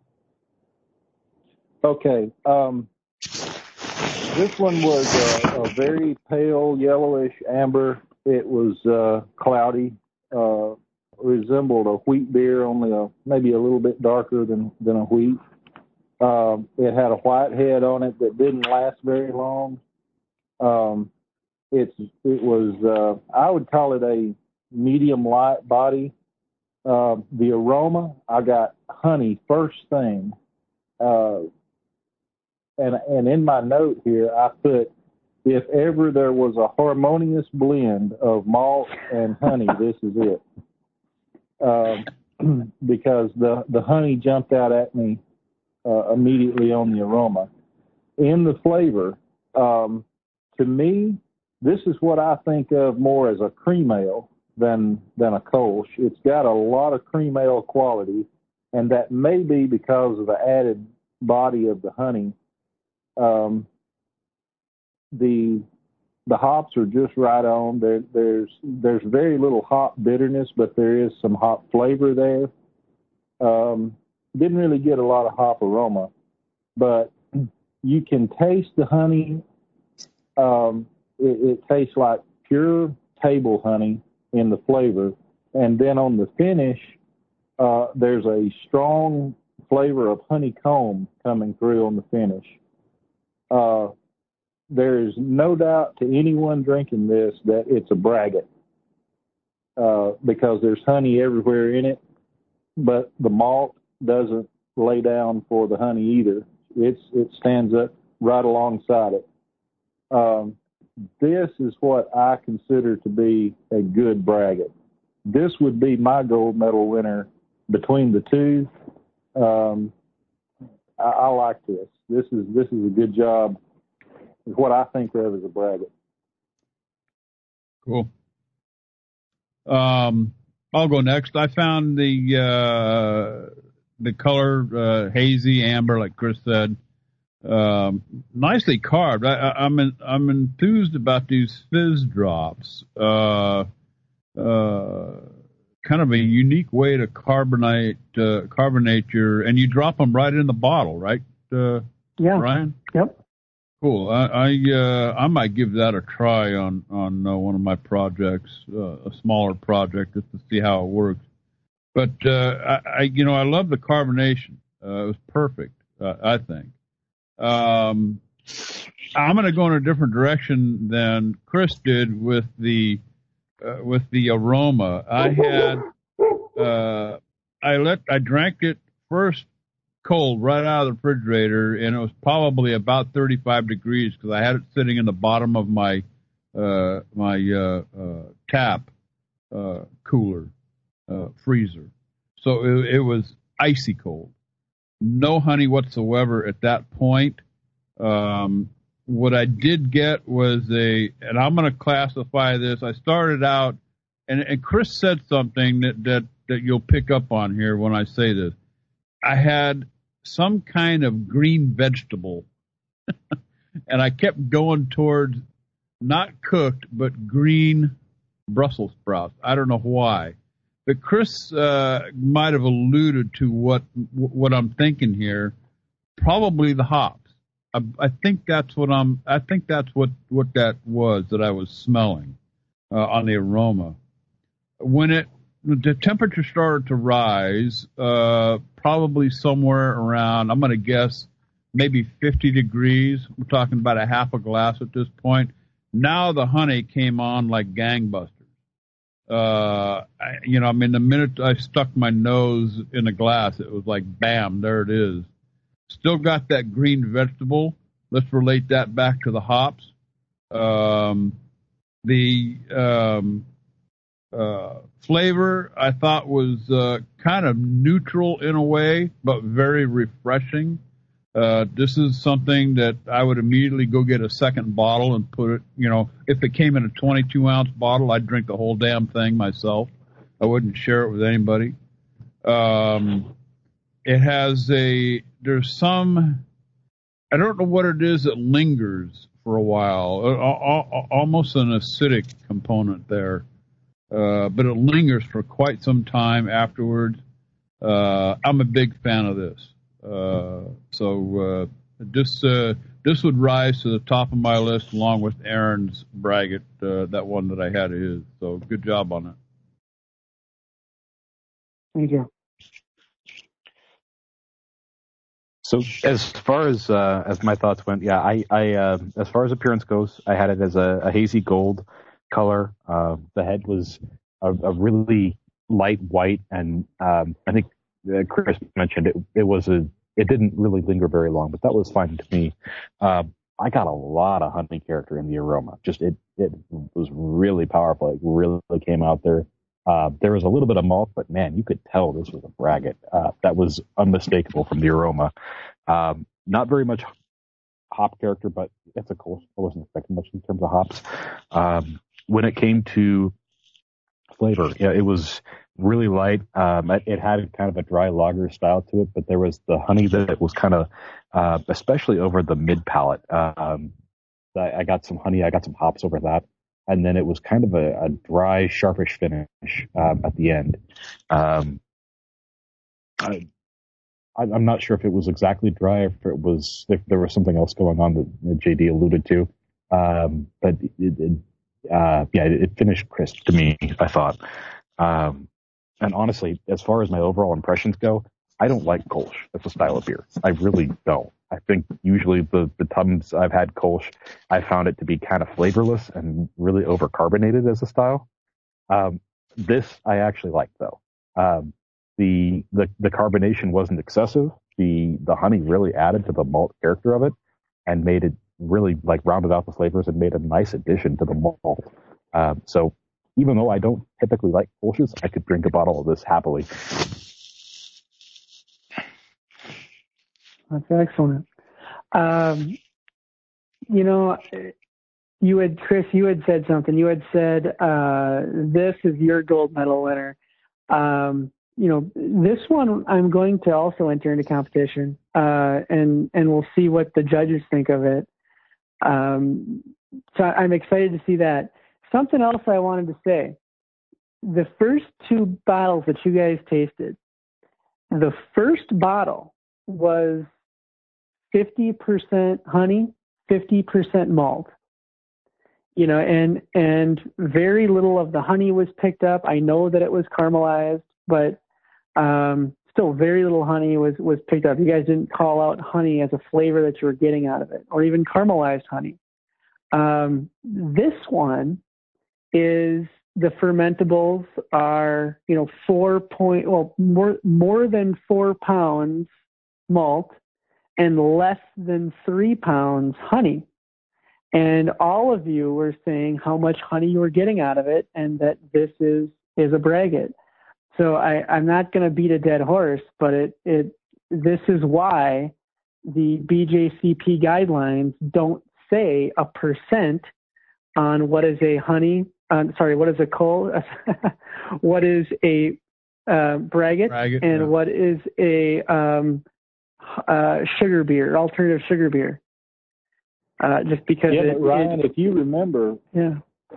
Okay. Um, this one was a, a very pale yellowish amber. It was uh, cloudy. Uh, resembled a wheat beer, only a maybe a little bit darker than than a wheat. Um, it had a white head on it that didn't last very long. Um, it's it was uh, I would call it a medium light body. Uh, the aroma, I got honey first thing, uh, and and in my note here I put, if ever there was a harmonious blend of malt and honey, this is it. Um, because the, the honey jumped out at me uh, immediately on the aroma. In the flavor, um, to me, this is what I think of more as a cream ale than than a Kolsch. It's got a lot of cream ale quality, and that may be because of the added body of the honey. Um, the The hops are just right on. There, there's there's very little hop bitterness, but there is some hop flavor there. Um, didn't really get a lot of hop aroma, but you can taste the honey. Um, it, it tastes like pure table honey in the flavor, and then on the finish, uh, there's a strong flavor of honeycomb coming through on the finish. Uh, There is no doubt to anyone drinking this that it's a braggot uh, because there's honey everywhere in it, but the malt doesn't lay down for the honey either. It's it stands up right alongside it. Um, this is what I consider to be a good braggot. This would be my gold medal winner between the two. Um, I, I like this. This is this is a good job. It's what I think of as a braggot. Cool. Um, I'll go next. I found the uh, the color uh, hazy amber, like Chris said, um, nicely carved. I, I, I'm in, I'm enthused about these fizz drops. Uh, uh, kind of a unique way to carbonate uh, carbonate your, and you drop them right in the bottle, right? Uh, Yeah. Ryan? Yep. Cool. I I, uh, I might give that a try on on uh, one of my projects, uh, a smaller project, just to see how it works. But uh, I, I, you know, I love the carbonation. Uh, it was perfect, uh, I think. Um, I'm going to go in a different direction than Chris did with the uh, with the aroma. I had uh, I let I drank it first cold right out of the refrigerator, and it was probably about thirty-five degrees because I had it sitting in the bottom of my uh, my uh, uh, tap uh, cooler uh, freezer. So it, it was icy cold. No honey whatsoever at that point. Um, what I did get was a, and I'm going to classify this. I started out, and, and Chris said something that, that, that you'll pick up on here when I say this. I had some kind of green vegetable, and I kept going towards not cooked, but green Brussels sprouts. I don't know why. But Chris uh, might have alluded to what what I'm thinking here. Probably the hops. I, I think that's what I'm. I think that's what, what that was that I was smelling uh, on the aroma. When it the temperature started to rise, uh, probably somewhere around, I'm going to guess maybe fifty degrees. We're talking about a half a glass at this point. Now the honey came on like gangbusters. Uh, I, you know, I mean, the minute I stuck my nose in a glass, it was like, bam, there it is. Still got that green vegetable. Let's relate that back to the hops. Um, the um, uh, flavor I thought was uh, kind of neutral in a way, but very refreshing. Uh, this is something that I would immediately go get a second bottle and put it, you know, if it came in a twenty-two ounce bottle, I'd drink the whole damn thing myself. I wouldn't share it with anybody. Um, it has a, there's some, I don't know what it is that lingers for a while, uh, almost an acidic component there. Uh, but it lingers for quite some time afterwards. Uh, I'm a big fan of this. Uh, so, uh, this, uh, this would rise to the top of my list along with Aaron's braggot, uh, that one that I had is. So good job on it. Thank you. So as far as, uh, as my thoughts went, yeah, I, I, uh, as far as appearance goes, I had it as a, a hazy gold color. Uh, the head was a, a really light white, and, um, I think, Uh, Chris mentioned it. It was a. It didn't really linger very long, but that was fine to me. Uh, I got a lot of honey character in the aroma. Just it. It was really powerful. It really came out there. Uh, there was a little bit of malt, but man, you could tell this was a braggot. Uh, that was unmistakable from the aroma. Um, not very much hop character, but it's a cool. I wasn't expecting much in terms of hops. Um, when it came to flavor, yeah, it was really light. Um, it, it had kind of a dry lager style to it, but there was the honey that was kind of, uh, especially over the mid palate. Um, I, I got some honey, I got some hops over that, and then it was kind of a, a dry, sharpish finish um, at the end. Um, I, I, I'm not sure if it was exactly dry, if it was, if there was something else going on that J D alluded to. Um, but it, it, uh, yeah, it, it finished crisp to me, I thought. Um, And honestly, as far as my overall impressions go, I don't like Kolsch as a style of beer. I really don't. I think usually the, the times I've had Kolsch, I found it to be kind of flavorless and really overcarbonated as a style. Um, this I actually like though. Um, the, the, the carbonation wasn't excessive. The, the honey really added to the malt character of it and made it really like rounded out the flavors and made a nice addition to the malt. Uh, so even though I don't typically like Kolsch's, I could drink a bottle of this happily. That's excellent. Um, you know, you had, Chris, you had said something. You had said, uh, this is your gold medal winner. Um, you know, this one I'm going to also enter into competition, uh, and, and we'll see what the judges think of it. Um, so I'm excited to see that. Something else I wanted to say. The first two bottles that you guys tasted, the first bottle was fifty percent honey, fifty percent malt. You know, and and very little of the honey was picked up. I know that it was caramelized, but um, still very little honey was, was picked up. You guys didn't call out honey as a flavor that you were getting out of it, or even caramelized honey. Um, this one is, the fermentables are, you know, four point, well, more, more than four pounds malt and less than three pounds honey. And all of you were saying how much honey you were getting out of it, and that this is, is a braggot. So I, I'm not going to beat a dead horse, but it, it, this is why the B J C P guidelines don't say a percent on what is a honey, um, sorry, what is a coal, what is a uh, braggot, braggot, and yeah. what is a um, uh, sugar beer, alternative sugar beer. Uh, just because yeah, it, but Ryan, it, if you remember, yeah,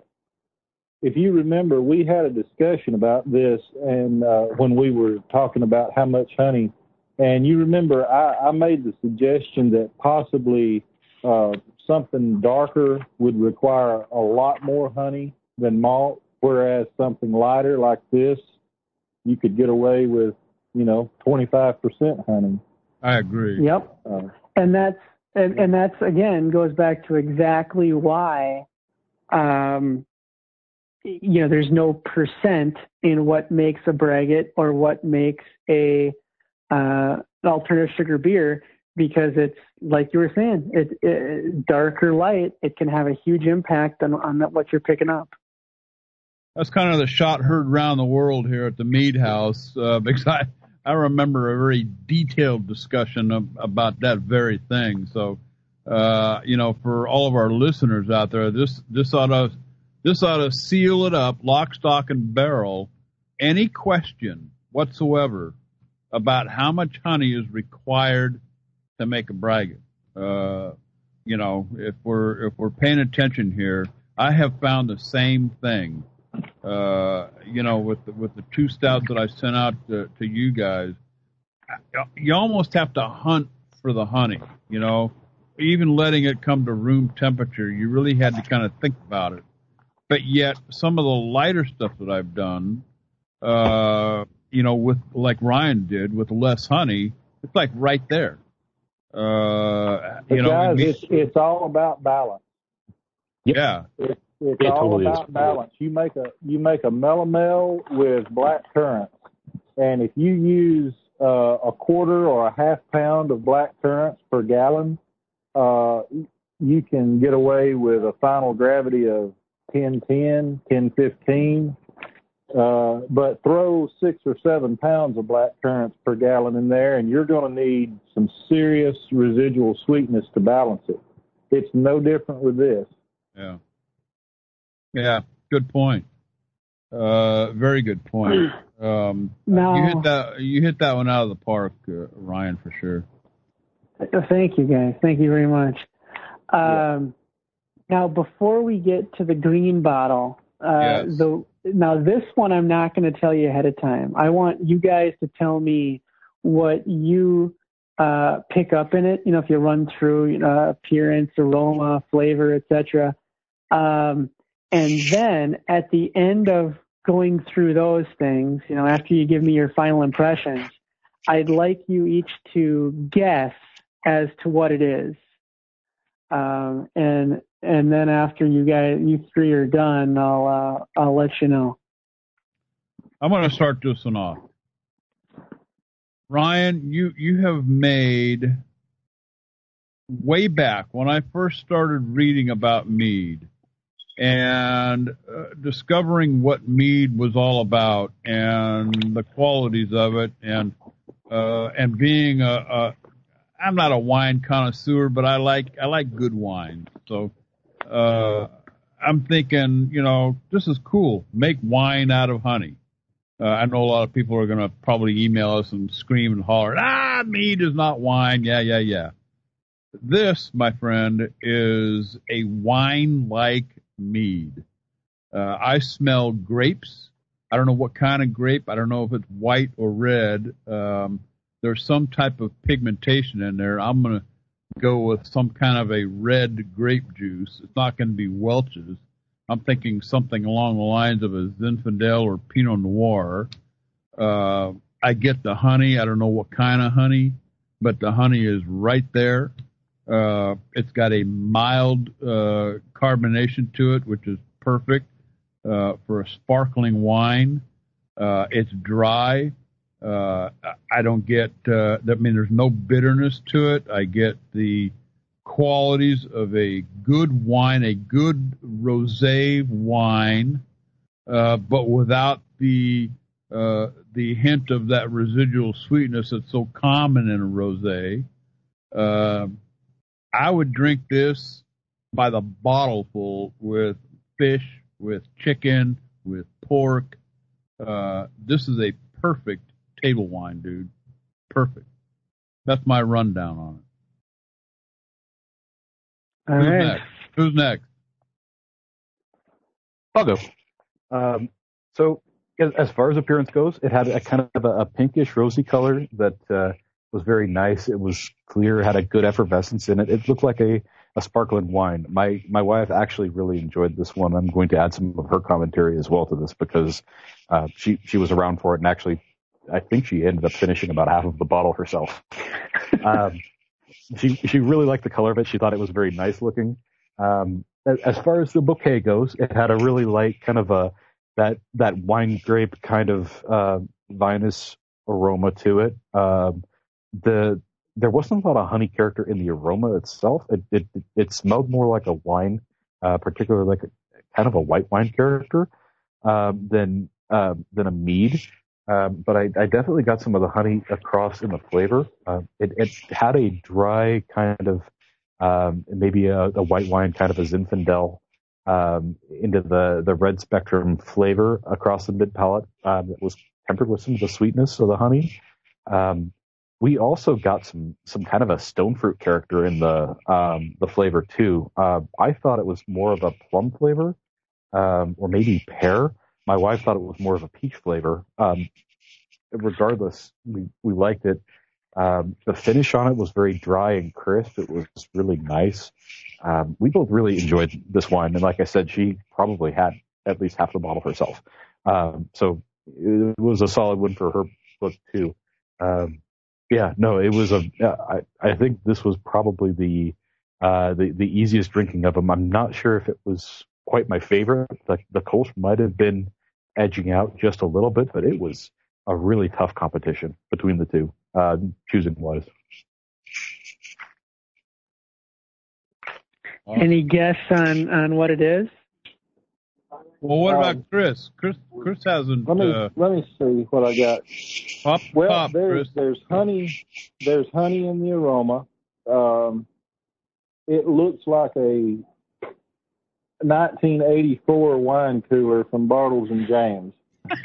if you remember, we had a discussion about this, and uh, when we were talking about how much honey, and you remember, I, I made the suggestion that possibly uh, something darker would require a lot more honey than malt, whereas something lighter like this, you could get away with, you know, twenty-five percent honey. I agree. Yep, uh, and that's. And, and that's, again, goes back to exactly why, um, you know, there's no percent in what makes a braggot or what makes a uh, an alternative sugar beer, because it's, like you were saying, it, it, dark or light, it can have a huge impact on, on what you're picking up. That's kind of the shot heard around the world here at the Mead House, uh, because I, I remember a very detailed discussion of, about that very thing. So, uh, you know, for all of our listeners out there, this, this ought to, this ought to seal it up, lock, stock, and barrel. Any question whatsoever about how much honey is required to make a braggot. Uh, you know, if we're, if we're paying attention here, I have found the same thing. Uh, you know, with the, with the two stouts that I sent out to, to you guys, you almost have to hunt for the honey, you know, even letting it come to room temperature. You really had to kind of think about it. But yet some of the lighter stuff that I've done, uh, you know, with like Ryan did with less honey, it's like right there. Uh, you know, guys, I mean, it's, it's all about balance. Yeah. It's, it's it all totally about is. balance. You make a you make a melomel with black currants, and if you use uh, a quarter or a half pound of black currants per gallon, uh, you can get away with a final gravity of ten ten, ten fifteen. Uh, but throw six or seven pounds of black currants per gallon in there, and you're going to need some serious residual sweetness to balance it. It's no different with this. Yeah. Yeah, good point. Uh, very good point. Um, No. you hit that. You hit that one out of the park, uh, Ryan, for sure. Thank you, guys. Thank you very much. Um, Yeah. Now, before we get to the green bottle, uh, Yes. the now this one I'm not going to tell you ahead of time. I want you guys to tell me what you uh, pick up in it. You know, if you run through, you know, appearance, aroma, flavor, et cetera. Um, and then at the end of going through those things, you know, after you give me your final impressions, I'd like you each to guess as to what it is. Um, and and then after you guys, you three are done, I'll uh, I'll let you know. I'm going to start this one off. Ryan, you you have made way back when I first started reading about mead and uh, discovering what mead was all about and the qualities of it, and uh, and being a, a I'm not a wine connoisseur, but I like I like good wine. So uh, I'm thinking, you know, this is cool. Make wine out of honey. Uh, I know a lot of people are going to probably email us and scream and holler, ah, mead is not wine. Yeah, yeah, yeah. This, my friend, is a wine-like mead. Uh, I smell grapes. I don't know what kind of grape. I don't know if it's white or red. Um, there's some type of pigmentation in there. I'm going to go with some kind of a red grape juice. It's not going to be Welch's. I'm thinking something along the lines of a Zinfandel or Pinot Noir. Uh, I get the honey. I don't know what kind of honey, but the honey is right there. Uh, it's got a mild uh, carbonation to it, which is perfect uh, for a sparkling wine. Uh, it's dry. Uh, I don't get, uh, I mean, there's no bitterness to it. I get the qualities of a good wine, a good rosé wine, uh, but without the uh, the hint of that residual sweetness that's so common in a rosé. Uh, I would drink this by the bottleful with fish, with chicken, with pork. Uh, this is a perfect table wine, dude. Perfect. That's my rundown on it. All Who's right. next? Who's next? I'll go. Um, so as, as far as appearance goes, it had a kind of a, a pinkish rosy color that uh, was very nice. It was clear, had a good effervescence in it. It looked like a, a sparkling wine. My my wife actually really enjoyed this one. I'm going to add some of her commentary as well to this because uh, she she was around for it, and actually I think she ended up finishing about half of the bottle herself. um, she she really liked the color of it. She thought it was very nice looking. Um, as far as the bouquet goes, it had a really light kind of a that that wine grape kind of uh, vinous aroma to it. Um, the there wasn't a lot of honey character in the aroma itself. It it, it smelled more like a wine, uh, particularly like a, kind of a white wine character um, than uh, than a mead. Um, but I, I definitely got some of the honey across in the flavor. Uh, it, it had a dry kind of, um, maybe a, a white wine, kind of a Zinfandel, um, into the, the red spectrum flavor across the mid palate. Um, that was tempered with some of the sweetness of the honey. Um, we also got some, some kind of a stone fruit character in the, um, the flavor too. Uh, I thought it was more of a plum flavor, um, or maybe pear. My wife thought it was more of a peach flavor. Um, regardless, we, we liked it. Um, the finish on it was very dry and crisp. It was really nice. Um, we both really enjoyed this wine. And like I said, she probably had at least half the bottle herself. Um, so it was a solid win for her book too. Um, yeah, no, it was a, I, I think this was probably the, uh, the, the easiest drinking of them. I'm not sure if it was quite my favorite. The, the Kolsch might have been edging out just a little bit, but it was a really tough competition between the two, uh, choosing wise. Any guess on, on what it is? Well, what about Um, Chris? Chris Chris hasn't. Let me Uh, let me see what I got. pop, Well, pop, there's Chris. there's honey there's honey in the aroma. Um, it looks like a nineteen eighty-four wine cooler from Bartles and James.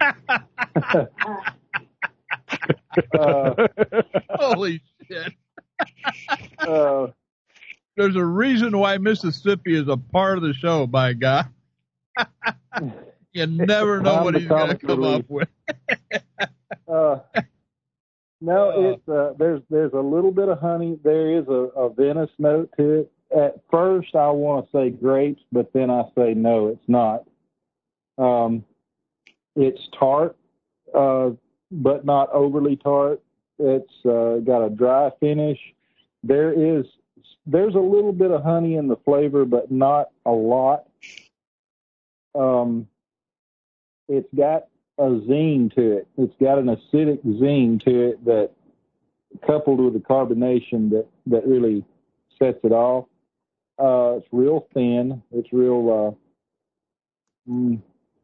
uh, Holy shit! uh, There's a reason why Mississippi is a part of the show, by God. You never know I'm what the he's going to comic come relief. up with. uh, no, it's uh, there's there's a little bit of honey. There is a, a Venice note to it. At first, I want to say grapes, but then I say no, it's not. Um, it's tart, uh, but not overly tart. It's uh, got a dry finish. There is there's a little bit of honey in the flavor, but not a lot. Um, it's got a zing to it. It's got an acidic zing to it that, coupled with the carbonation, that, that really sets it off. Uh, it's real thin. It's real. Uh, mm,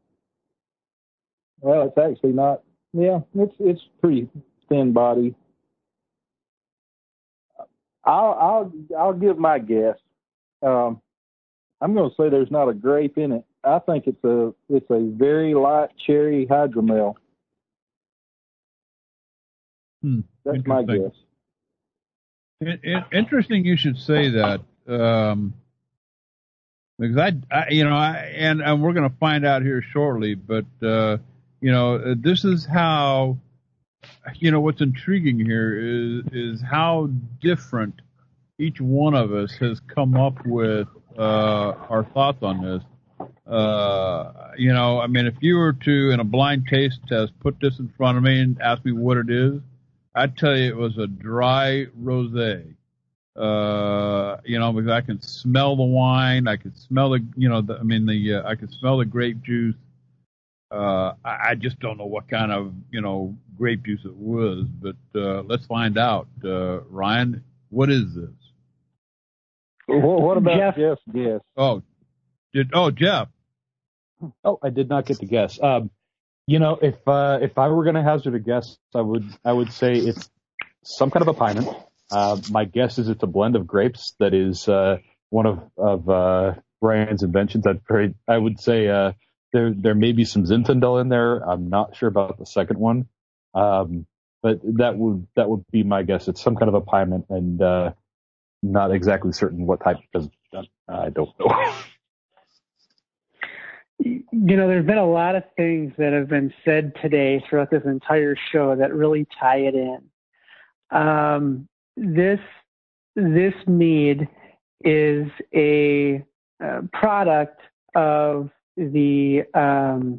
well, it's actually not. Yeah, it's it's pretty thin body. I'll I'll I'll give my guess. Um, I'm going to say there's not a grape in it. I think it's a it's a very light cherry hydromel. Hmm. That's my guess. It, it, interesting you should say that, um, because I, I you know, I, and, and we're going to find out here shortly, but, uh, you know, this is how, you know, what's intriguing here is, is how different each one of us has come up with, uh, our thoughts on this. Uh, you know, I mean, if you were to, in a blind taste test, put this in front of me and ask me what it is, I'd tell you it was a dry rosé. Uh, you know, because I can smell the wine, I can smell the, you know, the, I mean, the, uh, I can smell the grape juice. Uh, I, I just don't know what kind of, you know, grape juice it was, but, uh, let's find out. Uh, Ryan, what is this? Well, what about Jeff? Jeff's guess? Oh, did, oh, Jeff. Oh, I did not get to guess. Um, you know, if uh, if I were going to hazard a guess, I would I would say it's some kind of a piment. Uh, my guess is it's a blend of grapes that is uh, one of of uh, Brian's inventions. I'd very, I would say uh, there there may be some Zinfandel in there. I'm not sure about the second one, um, but that would that would be my guess. It's some kind of a piment, and uh, not exactly certain what type because I don't know. You know, there's been a lot of things that have been said today throughout this entire show that really tie it in. Um, this this mead is a, a product of the um,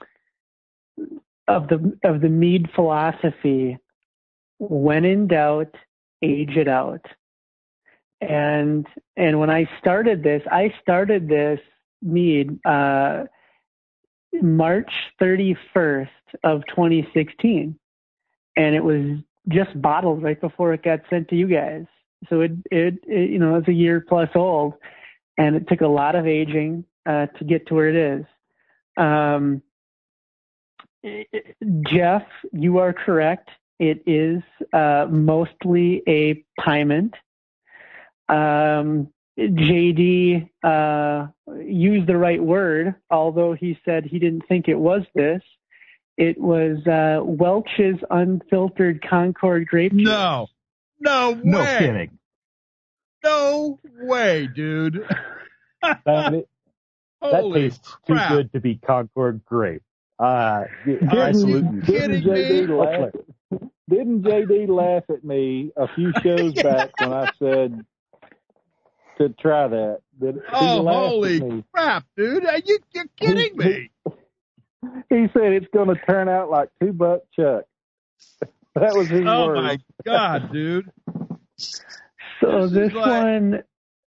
of the of the mead philosophy. When in doubt, age it out. And and when I started this, I started this mead uh, March thirty-first of twenty sixteen, and it was just bottled right before it got sent to you guys. So it, it, it you know, it's a year plus old, and it took a lot of aging uh, to get to where it is. Um, it, Jeff, you are correct. It is uh, mostly a piment. Um, J D uh, used the right word, although he said he didn't think it was this. It was uh, Welch's Unfiltered Concord Grape Juice. No, no way. No kidding. No way, dude. That, it, that tastes crap. too good to be Concord grape. Uh, Didn't, I salute you. didn't J D laugh? Didn't J D laugh at me a few shows back when I said to try that? Did, oh, holy crap, dude! Are you you're kidding he, me? He said it's going to turn out like two buck chuck. That was his oh word. Oh my god, dude! So this, this like one,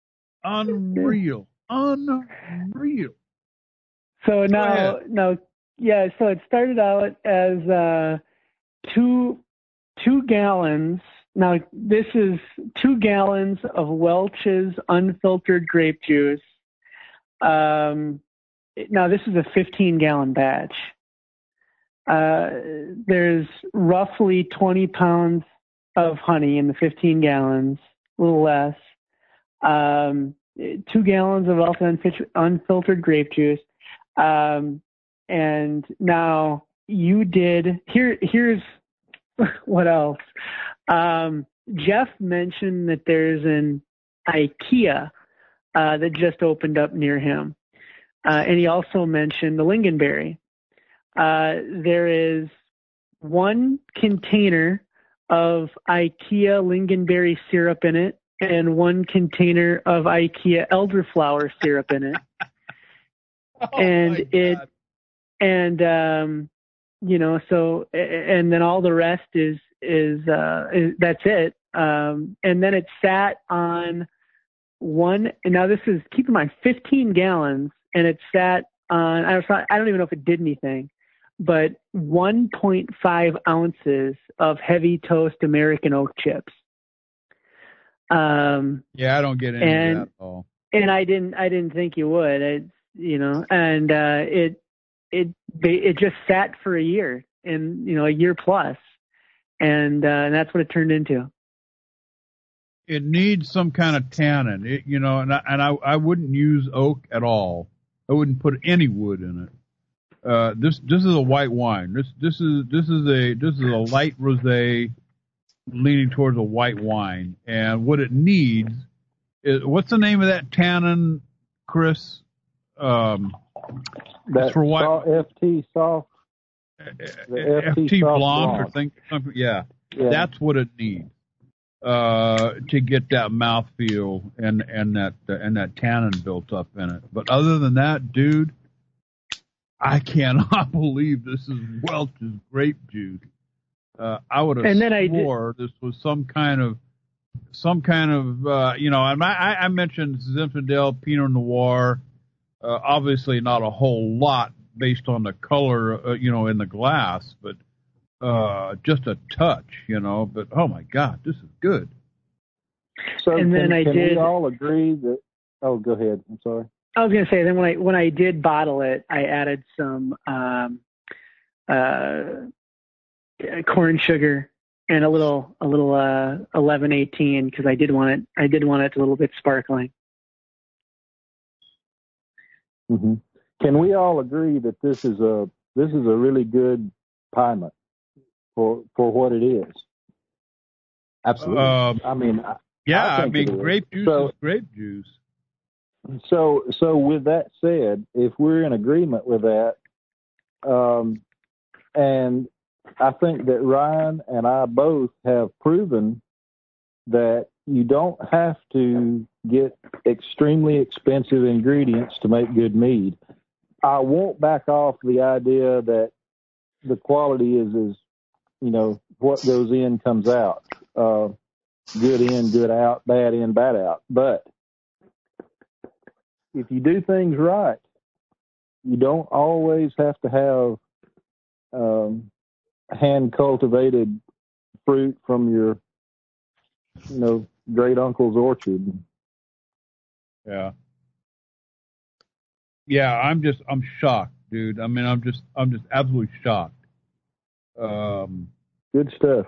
unreal, unreal. So now, now, yeah. So it started out as uh, two two gallons. Now this is two gallons of Welch's Unfiltered Grape Juice. Um, now this is a fifteen gallon batch. Uh, there's roughly twenty pounds of honey in the fifteen gallons, a little less. Um, two gallons of Welch's Unfiltered Grape Juice. Um, and now you did here, here's what else. Um, Jeff mentioned that there's an IKEA, uh, that just opened up near him. Uh, and he also mentioned the lingonberry. Uh, there is one container of IKEA lingonberry syrup in it and one container of IKEA elderflower syrup in it. Oh and it, and, um, you know, so, and then all the rest is, is, uh, is that's it. Um, and then it sat on one, and now this is, keep in mind, fifteen gallons, and it sat on, I don't, I don't even know if it did anything, but one point five ounces of heavy toast American oak chips. Um, yeah, I don't get any and, of that at all. And I didn't, I didn't think you would. It's, you know, and uh, it, it, it just sat for a year, and you know, a year plus, and, uh, and that's what it turned into. It needs some kind of tannin, it, you know, and I, and I, I wouldn't use oak at all. I wouldn't put any wood in it. Uh, this, this is a white wine. This, this is, this is a, this is a light rosé leaning towards a white wine. And what it needs is, what's the name of that tannin, Chris? Um, That for white, soft, F T soft. The F T Blanc or thing, something. Yeah, yeah, that's what it needs. Uh, to get that mouthfeel and, and that, uh, and that tannin built up in it. But other than that, dude, I cannot believe this is Welch's grape juice. Uh, I would have swore this was some kind of, some kind of, uh, you know, I, I mentioned Zinfandel Pinot Noir, uh, obviously not a whole lot based on the color, uh, you know, in the glass, but Uh, just a touch, you know, but oh my God, this is good. So and can, then I can did, we all agree that, oh, go ahead. I'm sorry. I was going to say, then when I, when I did bottle it, I added some, um, uh, corn sugar and a little, a little, uh, eleven eighteen. Cause I did want it, I did want it a little bit sparkling. Mm-hmm. Can we all agree that this is a, this is a really good Pyment for for what it is? Absolutely. Um, I mean, I, yeah, I, I mean, grape juice so, is grape juice. So, so with that said, if we're in agreement with that, um, and I think that Ryan and I both have proven that you don't have to get extremely expensive ingredients to make good mead. I won't back off the idea that the quality is, is, you know, what goes in comes out. Uh, good in, good out, bad in, bad out. But if you do things right, you don't always have to have um, hand-cultivated fruit from your, you know, great uncle's orchard. Yeah. Yeah, I'm just, I'm shocked, dude. I mean, I'm just, I'm just absolutely shocked. Um, Good stuff.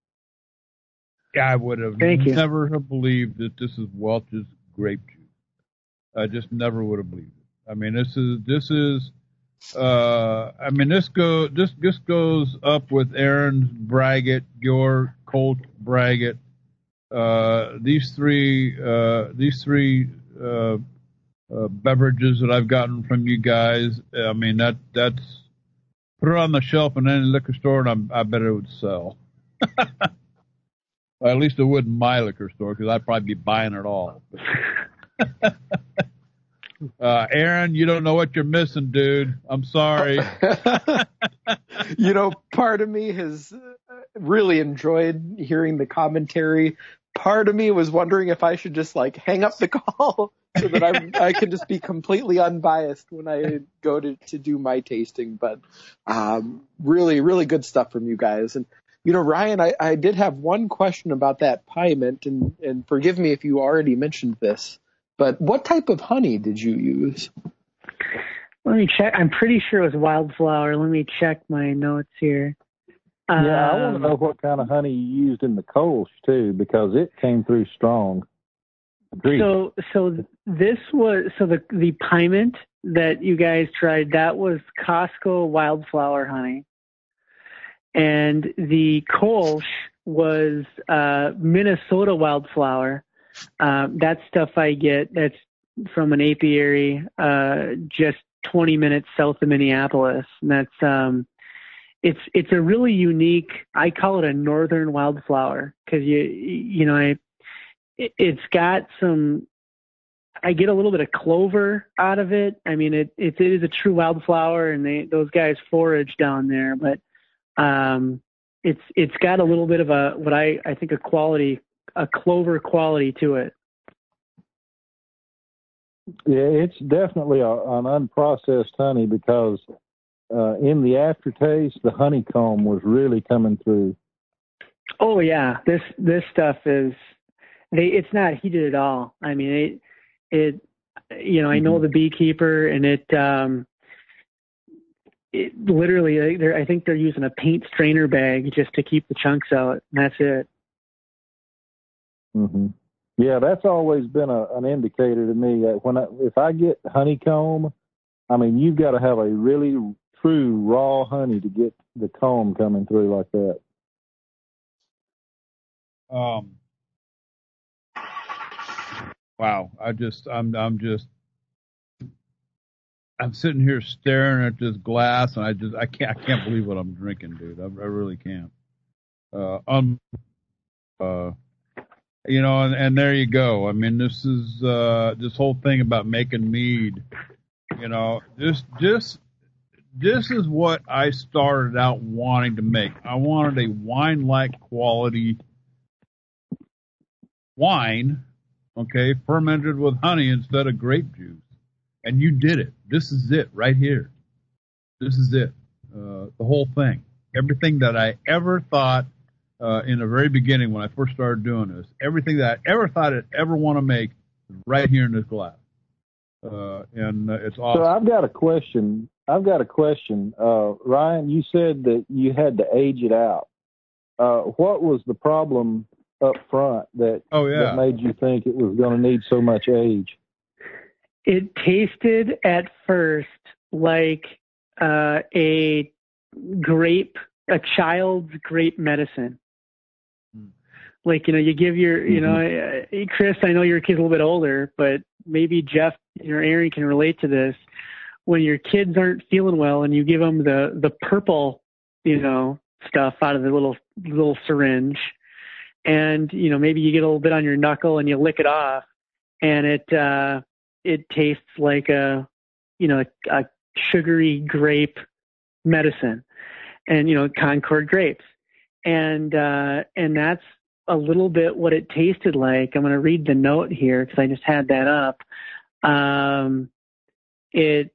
I would have Thank you. never have believed that this is Welch's grape juice. I just never would have believed it. I mean, this is, this is, uh, I mean, this go, this, this goes up with Aaron's Braggot, your Colt Braggot. Uh, these three, uh, these three, uh, uh, beverages that I've gotten from you guys. I mean, that, that's, put it on the shelf in any liquor store and I'm, I bet it would sell. Well, at least it wouldn't my liquor store because I'd probably be buying it all. uh, Aaron, you don't know what you're missing, dude. I'm sorry. You know, part of me has really enjoyed hearing the commentary. Part of me was wondering if I should just like hang up the call so that I'm, I can just be completely unbiased when I go to, to do my tasting. But um, really, really good stuff from you guys. And, you know, Ryan, I, I did have one question about that Pyment, and, and forgive me if you already mentioned this, but what type of honey did you use? Let me check. I'm pretty sure it was wildflower. Let me check my notes here. Yeah, um, I want to know what kind of honey you used in the Kolsch too, because it came through strong. Agreed. So, so this was, so the, the Pyment that you guys tried, that was Costco wildflower honey. And the Kolsch was, uh, Minnesota wildflower. Um, that stuff I get, that's from an apiary, uh, just twenty minutes south of Minneapolis. And that's, um, it's, it's a really unique, I call it a northern wildflower, cause you, you know, I, it, it's got some, I get a little bit of clover out of it. I mean, it, it, it is a true wildflower, and they, those guys forage down there, but, um, it's, it's got a little bit of a, what I, I think a quality, a clover quality to it. Yeah, it's definitely a, an unprocessed honey because uh, in the aftertaste, the honeycomb was really coming through. Oh yeah, this this stuff is, they it's not heated at all. I mean, it, it you know, I know the beekeeper, and it, um, it literally, I think they're using a paint strainer bag just to keep the chunks out, and that's it. Mm-hmm. Yeah, that's always been a, an indicator to me that when I, if I get honeycomb, I mean, you've got to have a really true raw honey to get the comb coming through like that. Um. Wow, I just, I'm, I'm just, I'm sitting here staring at this glass, and I just, I can't, I can't believe what I'm drinking, dude. I, I really can't. Uh, um, uh, you know, and, and there you go. I mean, this is, uh, this whole thing about making mead, you know, just, just, this is what I started out wanting to make. I wanted a wine-like quality wine, okay, fermented with honey instead of grape juice. And you did it. This is it right here. This is it. Uh, the whole thing. Everything that I ever thought uh, in the very beginning when I first started doing this, everything that I ever thought I'd ever want to make is right here in this glass. Uh, and uh, it's awesome. So I've got a question. I've got a question. Uh, Ryan, you said that you had to age it out. Uh, what was the problem up front that, oh, yeah. that made you think it was going to need so much age? It tasted at first like uh, a grape, a child's grape medicine. Mm. Like, you know, you give your, mm-hmm. you know, uh, Chris, I know your kid's a little bit older, but maybe Jeff or Aaron can relate to this. When your kids aren't feeling well and you give them the, the purple, you know, stuff out of the little, little syringe, and, you know, maybe you get a little bit on your knuckle and you lick it off, and it, uh, it tastes like a, you know, a, a sugary grape medicine, and, you know, Concord grapes. And, uh, and that's a little bit what it tasted like. I'm going to read the note here because I just had that up. Um, it,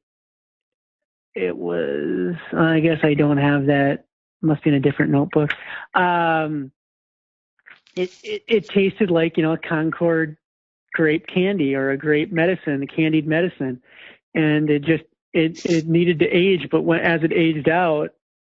it was, I guess I don't have that. Must be in a different notebook. Um, it, it, it tasted like, you know, a Concord grape candy or a grape medicine, a candied medicine. And it just, it, it needed to age, but when, as it aged out,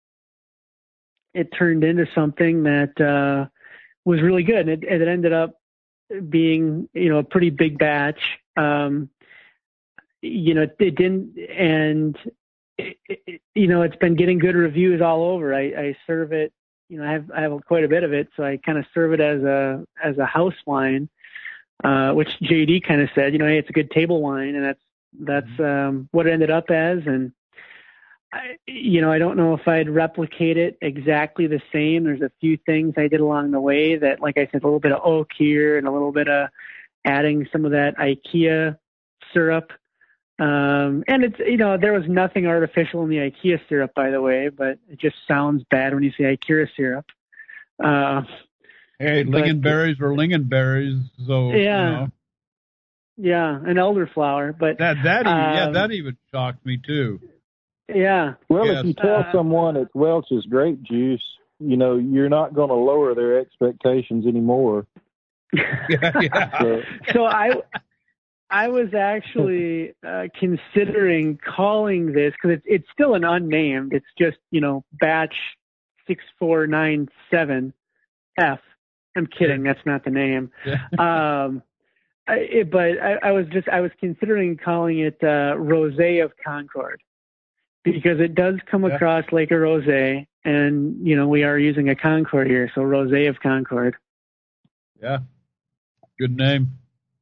it turned into something that, uh, was really good. And it, it ended up being, you know, a pretty big batch. Um, you know, it didn't, and it, it, you know, it's been getting good reviews all over. I, I serve it, you know, I have, I have quite a bit of it. So I kind of serve it as a, as a house wine, uh, which J D kind of said, you know, hey, it's a good table wine. And that's, that's, um, what it ended up as. And I, you know, I don't know if I'd replicate it exactly the same. There's a few things I did along the way that, like I said, a little bit of oak here and a little bit of adding some of that IKEA syrup. Um, and it's, you know, there was nothing artificial in the IKEA syrup, by the way, but it just sounds bad when you say IKEA syrup. Uh, hey, lingonberries were lingonberries, so, yeah. You know. Yeah, and elderflower, but that, that, even, um, yeah, that even shocked me too. Yeah. Well, yes. if you tell uh, someone it's Welch's grape juice, you know, you're not going to lower their expectations anymore. yeah, yeah. So, so I, I was actually uh, considering calling this, because it's, it's still an unnamed. It's just, you know, batch six four nine seven F. I'm kidding. That's not the name. Yeah. Um, I, it, but I, I was just, I was considering calling it uh, Rosé of Concord, because it does come yeah. across like a rosé, and, you know, we are using a Concord here. So Rosé of Concord. Yeah. Good name.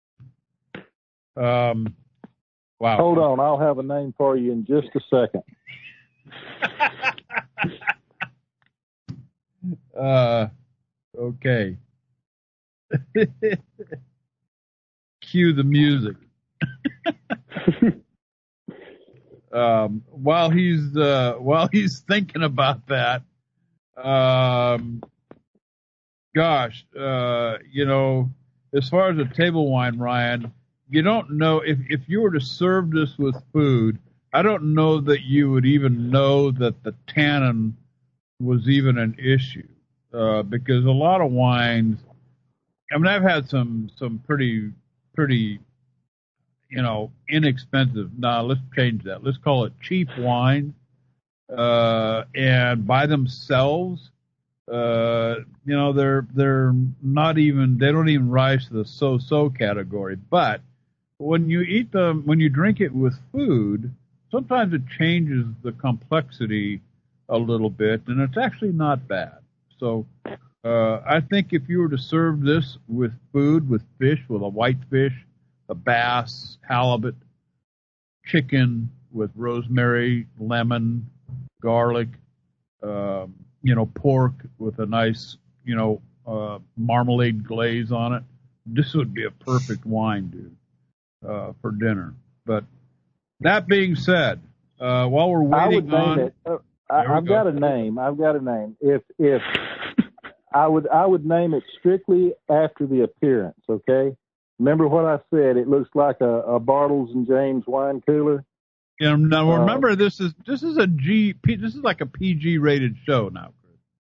Um, wow. Hold on. I'll have a name for you in just a second. uh, okay. Cue the music. um, while he's, uh, while he's thinking about that, um, gosh, uh, you know, as far as a table wine, Ryan, you don't know if, if you were to serve this with food, I don't know that you would even know that the tannin was even an issue, uh, because a lot of wines, I mean, I've had some some pretty pretty, you know, inexpensive. Nah, let's change that. Let's call it cheap wine, uh, and by themselves, uh, you know, they're they're not even they don't even rise to the so-so category. But when you eat them, when you drink it with food, sometimes it changes the complexity a little bit, and it's actually not bad. So uh, I think if you were to serve this with food, with fish, with a whitefish, a bass, halibut, chicken with rosemary, lemon, garlic, um, you know, pork with a nice, you know, uh, marmalade glaze on it, this would be a perfect wine, dude, uh, for dinner. But that being said, uh, while we're waiting I would on, name it. Uh, I, I've go. got a name. I've got a name. If if I would I would name it strictly after the appearance. Okay. Remember what I said? It looks like a, a Bartles and James wine cooler. Yeah. Now Uh, remember, this is this is a G. P, this is like a P G rated show now, Chris.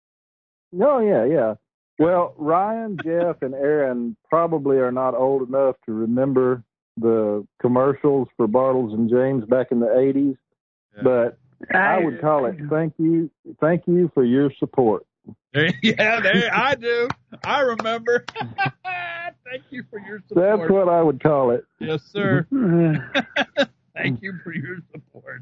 No, yeah, yeah. Well, Ryan, Jeff, and Aaron probably are not old enough to remember the commercials for Bartles and James back in the eighties, Yeah. but I would call it "Thank you, thank you for your support." Yeah, there, I do. I remember. Thank you for your support. That's what I would call it. Yes, sir. Thank you for your support.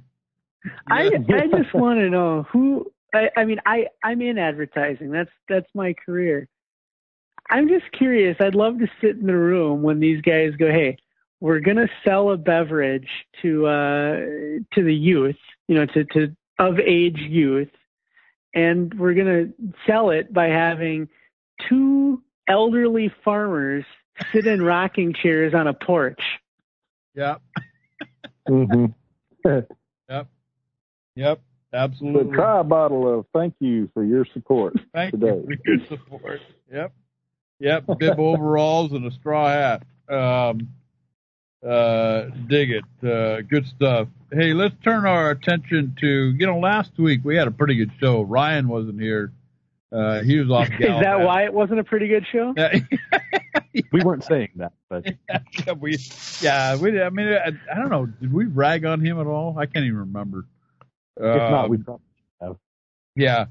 I Yes. I just want to know who. I, I mean, I I'm in advertising. That's that's my career. I'm just curious. I'd love to sit in the room when these guys go, "Hey, we're gonna sell a beverage to uh to the youth, you know, to to of age youth, and we're gonna sell it by having two elderly farmers sit in rocking chairs on a porch." Yep. Mm-hmm. Yep. Yep. Absolutely. But try a bottle of "Thank you for your support" Thank today. you for your support. Yep. Yep. Bib overalls and a straw hat. Um, uh, dig it. Uh, good stuff. Hey, let's turn our attention to, you know, last week we had a pretty good show. Ryan wasn't here. Uh, he was off. Is that why it wasn't a pretty good show? We weren't saying that, but yeah, we, yeah, we, I mean, I, I don't know. Did we rag on him at all? I can't even remember. if not, Um, we probably have. Yeah.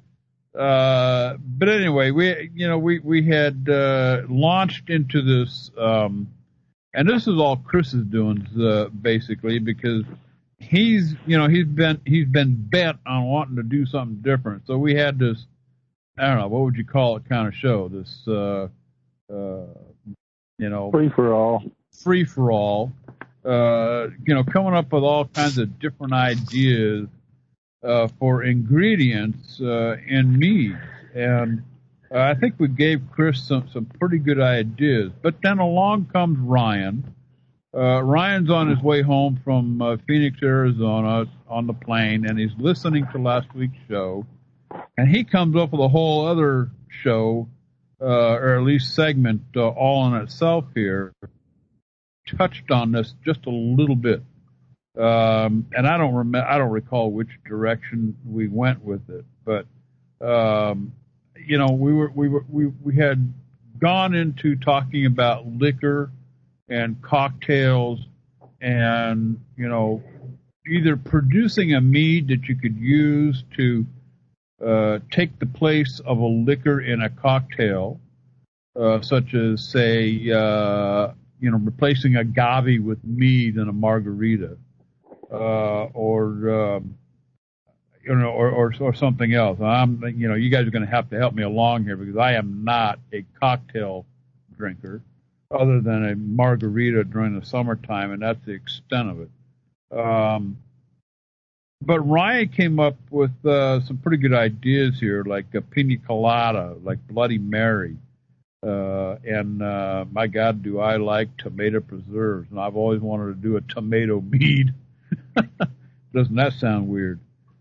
Uh, but anyway, we, you know, we, we had, uh, launched into this, um, and this is all Chris is doing, uh, basically, because he's, you know, he's been, he's been bent on wanting to do something different. So we had this, I don't know, what would you call it kind of show? This, uh, uh, you know, Free for all. free for all, uh, you know, coming up with all kinds of different ideas uh, for ingredients uh, in mead. And uh, I think we gave Chris some, some pretty good ideas. But then along comes Ryan. Uh, Ryan's on his way home from uh, Phoenix, Arizona on the plane, and he's listening to last week's show. And he comes up with a whole other show, uh, or at least segment, uh, all in itself here. Touched on this just a little bit. Um, and I don't remember, I don't recall which direction we went with it, but, um, you know, we were, we were, we, we had gone into talking about liquor and cocktails and, you know, either producing a mead that you could use to, uh, take the place of a liquor in a cocktail, uh, such as, say, uh, you know, replacing agave with mead in a margarita. Uh, or, um, you know, or, or, or something else. I'm, you know, you guys are going to have to help me along here because I am not a cocktail drinker other than a margarita during the summertime, and that's the extent of it. Um, but Ryan came up with, uh, some pretty good ideas here, like a pina colada, like Bloody Mary. Uh, and, uh, my God, do I like tomato preserves. And I've always wanted to do a tomato mead. Doesn't that sound weird?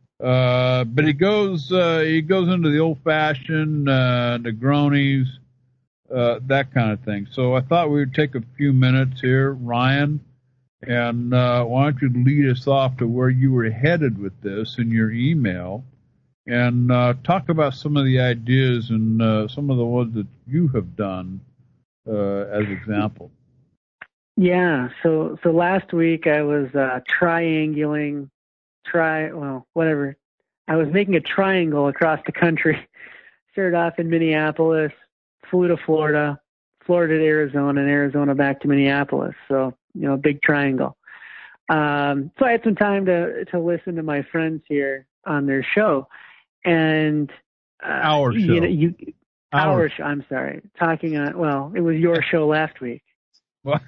Uh, but he goes, uh, he goes into the old fashioned, uh, Negronis, uh, that kind of thing. So I thought we would take a few minutes here, Ryan, and, uh, why don't you lead us off to where you were headed with this in your email and, uh, talk about some of the ideas and, uh, some of the ones that you have done, uh, as example. Yeah. So so last week I was uh, triangulating, try well whatever. I was making a triangle across the country. Started off in Minneapolis, flew to Florida, Florida to Arizona, and Arizona back to Minneapolis. So you know, big triangle. Um, so I had some time to to listen to my friends here on their show, and uh, our show. You know, you our, our show. I'm sorry, talking on. Well, it was your show last week. Well,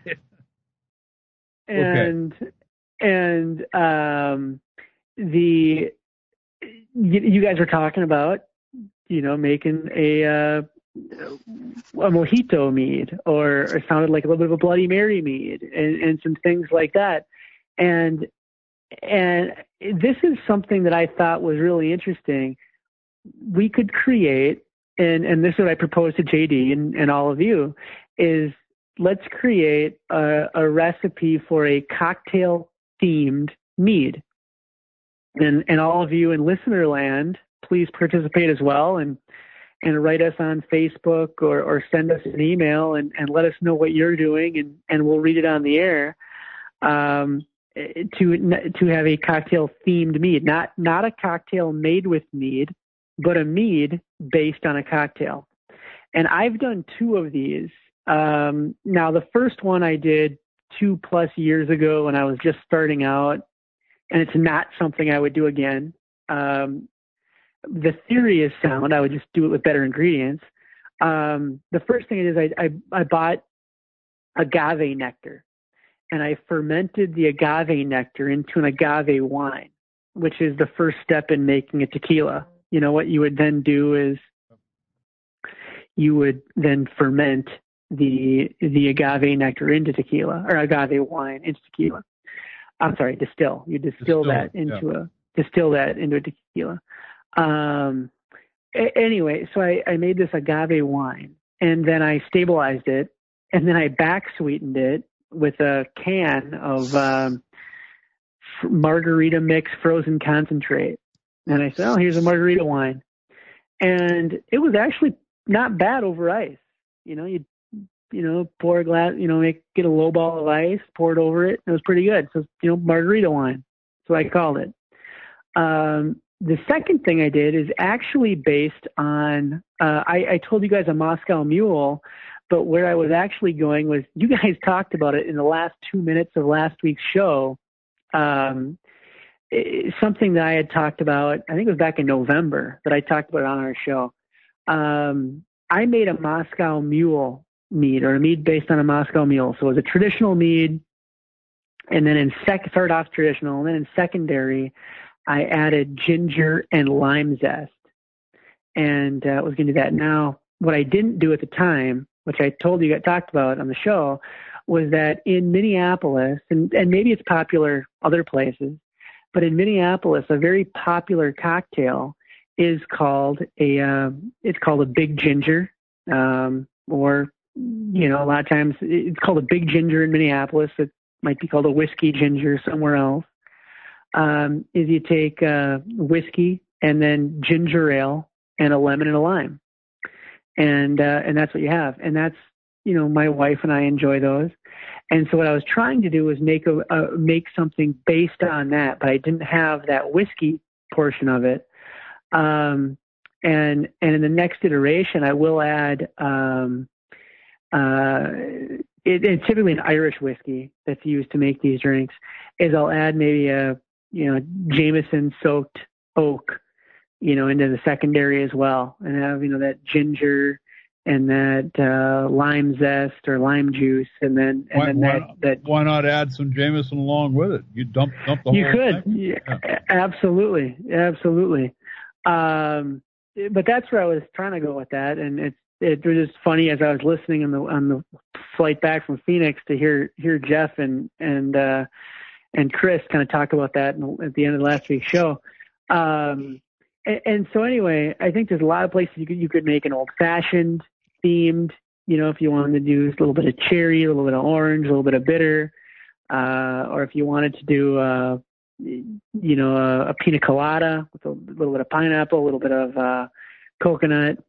and okay. and um, the you, you guys were talking about, you know, making a uh, a mojito mead, or it sounded like a little bit of a Bloody Mary mead, and, and some things like that. And and this is something that I thought was really interesting. We could create, and, and this is what I proposed to J D and, and all of you, is let's create a, a recipe for a cocktail-themed mead. And, and all of you in listener land, please participate as well, and and write us on Facebook, or, or send us an email and, and let us know what you're doing, and, and we'll read it on the air. Um, to to have a cocktail-themed mead, not not a cocktail made with mead, but a mead based on a cocktail. And I've done two of these. Um, now, the first one I did two plus years ago when I was just starting out, and it's not something I would do again. Um, the theory is sound. I would just do it with better ingredients. Um, the first thing is I, I, I bought agave nectar, and I fermented the agave nectar into an agave wine, which is the first step in making a tequila. You know, what you would then do is you would then ferment the the agave nectar into tequila, or agave wine into tequila. I'm sorry, distill. You distill, distill that into yeah. a distill that into a tequila. Um, a- anyway, so I, I made this agave wine, and then I stabilized it, and then I back sweetened it with a can of um, margarita mix frozen concentrate. And I said, oh, here's a margarita wine. And it was actually not bad over ice. You know, you you know, pour a glass, you know, make, get a low ball of ice, pour it over it. It was pretty good. So, you know, margarita wine. So I called it. Um, the second thing I did is actually based on, uh, I, I told you guys a Moscow Mule, but where I was actually going was, you guys talked about it in the last two minutes of last week's show. Um, it, something that I had talked about, I think it was back in November that I talked about it on our show. Um, I made a Moscow Mule mead, or a mead based on a Moscow Mule. So it was a traditional mead, and then in sec started off traditional, and then in secondary, I added ginger and lime zest, and uh, was going to do that. Now, what I didn't do at the time, which I told you, got talked about on the show, was that in Minneapolis, and, and maybe it's popular other places, but in Minneapolis, a very popular cocktail is called a uh, it's called a big ginger, um, or you know, a lot of times it's called a big ginger in Minneapolis. It might be called a whiskey ginger somewhere else. Um, is you take uh, whiskey and then ginger ale and a lemon and a lime, and uh, and that's what you have. And that's, you know, my wife and I enjoy those. And so what I was trying to do was make a, a make something based on that, but I didn't have that whiskey portion of it. Um, and and in the next iteration, I will add. Um, uh, it, it's typically an Irish whiskey that's used to make these drinks. Is I'll add maybe a you know Jameson soaked oak, you know, into the secondary as well, and have you know that ginger and that uh, lime zest or lime juice, and then and why, then why that, not, that why not add some Jameson along with it? You dump dump the whole you could, thing. yeah, Yeah. absolutely, absolutely. Um, but that's where I was trying to go with that, and it's it was just funny as I was listening on the on the flight back from Phoenix to hear hear Jeff and and uh, and Chris kind of talk about that at the end of last week's show. Um, and, and so anyway, I think there's a lot of places you could you could make an old fashioned themed. You know, if you wanted to do a little bit of cherry, a little bit of orange, a little bit of bitter, uh, or if you wanted to do uh, you know a, a pina colada with a little bit of pineapple, a little bit of uh, coconut.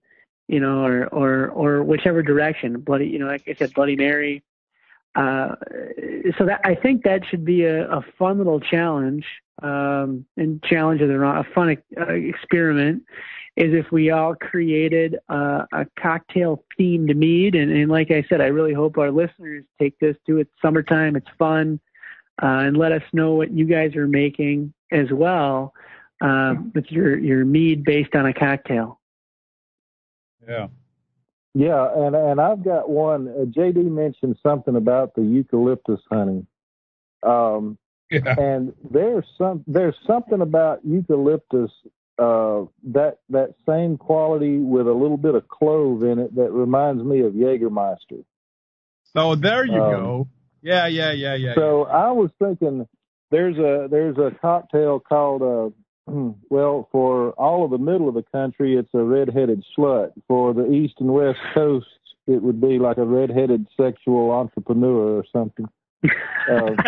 you know, or or or whichever direction. Bloody, you know, like I said, Bloody Mary. Uh, so that I think that should be a, a fun little challenge, um, and challenges are not a fun uh, experiment. Is if we all created uh, a cocktail themed mead, and, and like I said, I really hope our listeners take this to it. Summertime, it's fun, uh, and let us know what you guys are making as well uh, with your your mead based on a cocktail. Yeah. Yeah, and and I've got one. Uh, J D mentioned something about the eucalyptus honey, um, Yeah. and there's some there's something about eucalyptus uh, that that same quality with a little bit of clove in it that reminds me of Jägermeister. So there you Um, go. Yeah, yeah, yeah, yeah. So yeah. I was thinking there's a there's a cocktail called uh well, for all of the middle of the country it's a red-headed slut. For the east and west coast it would be like a red-headed sexual entrepreneur or something. Um,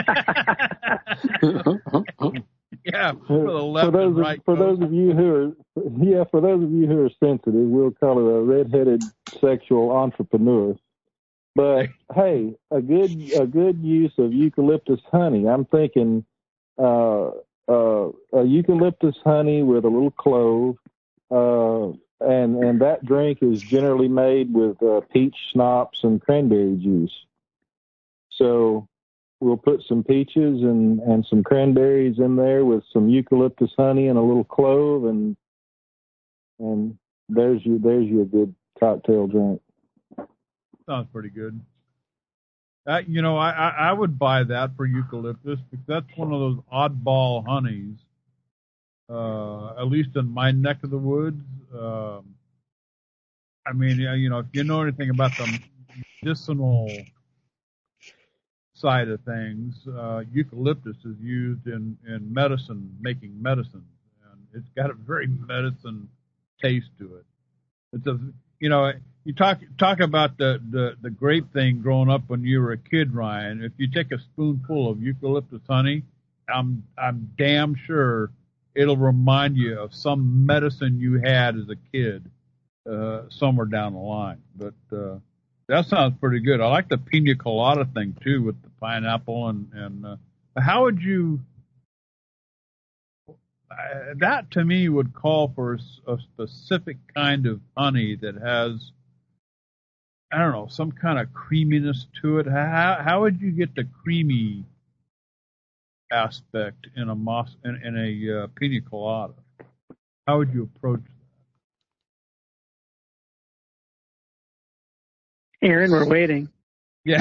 yeah, for the left for those and right. of, for those of you who are yeah, for those of you who are sensitive, we'll call it a red-headed sexual entrepreneur. But hey, a good a good use of eucalyptus honey. I'm thinking uh, uh, a eucalyptus honey with a little clove, uh, and and that drink is generally made with uh, peach schnapps and cranberry juice. So we'll put some peaches and, and some cranberries in there with some eucalyptus honey and a little clove, and and there's your there's your good cocktail drink. Sounds pretty good. Uh, you know, I, I, I would buy that for eucalyptus because that's one of those oddball honeys, uh, at least in my neck of the woods. Um, I mean, you know, if you know anything about the medicinal side of things, uh, eucalyptus is used in, in medicine, making medicine. And it's got a very medicine taste to it. It's a, you know, you talk talk about the, the, the grape thing growing up when you were a kid, Ryan. If you take a spoonful of eucalyptus honey, I'm I'm damn sure it'll remind you of some medicine you had as a kid uh, somewhere down the line. But uh, that sounds pretty good. I like the pina colada thing too with the pineapple and and uh, how would you? Uh, that to me would call for a, a specific kind of honey that has, I don't know, some kind of creaminess to it. How how would you get the creamy aspect in a moss in, in a uh, pina colada? How would you approach that? Aaron, we're waiting. Yeah.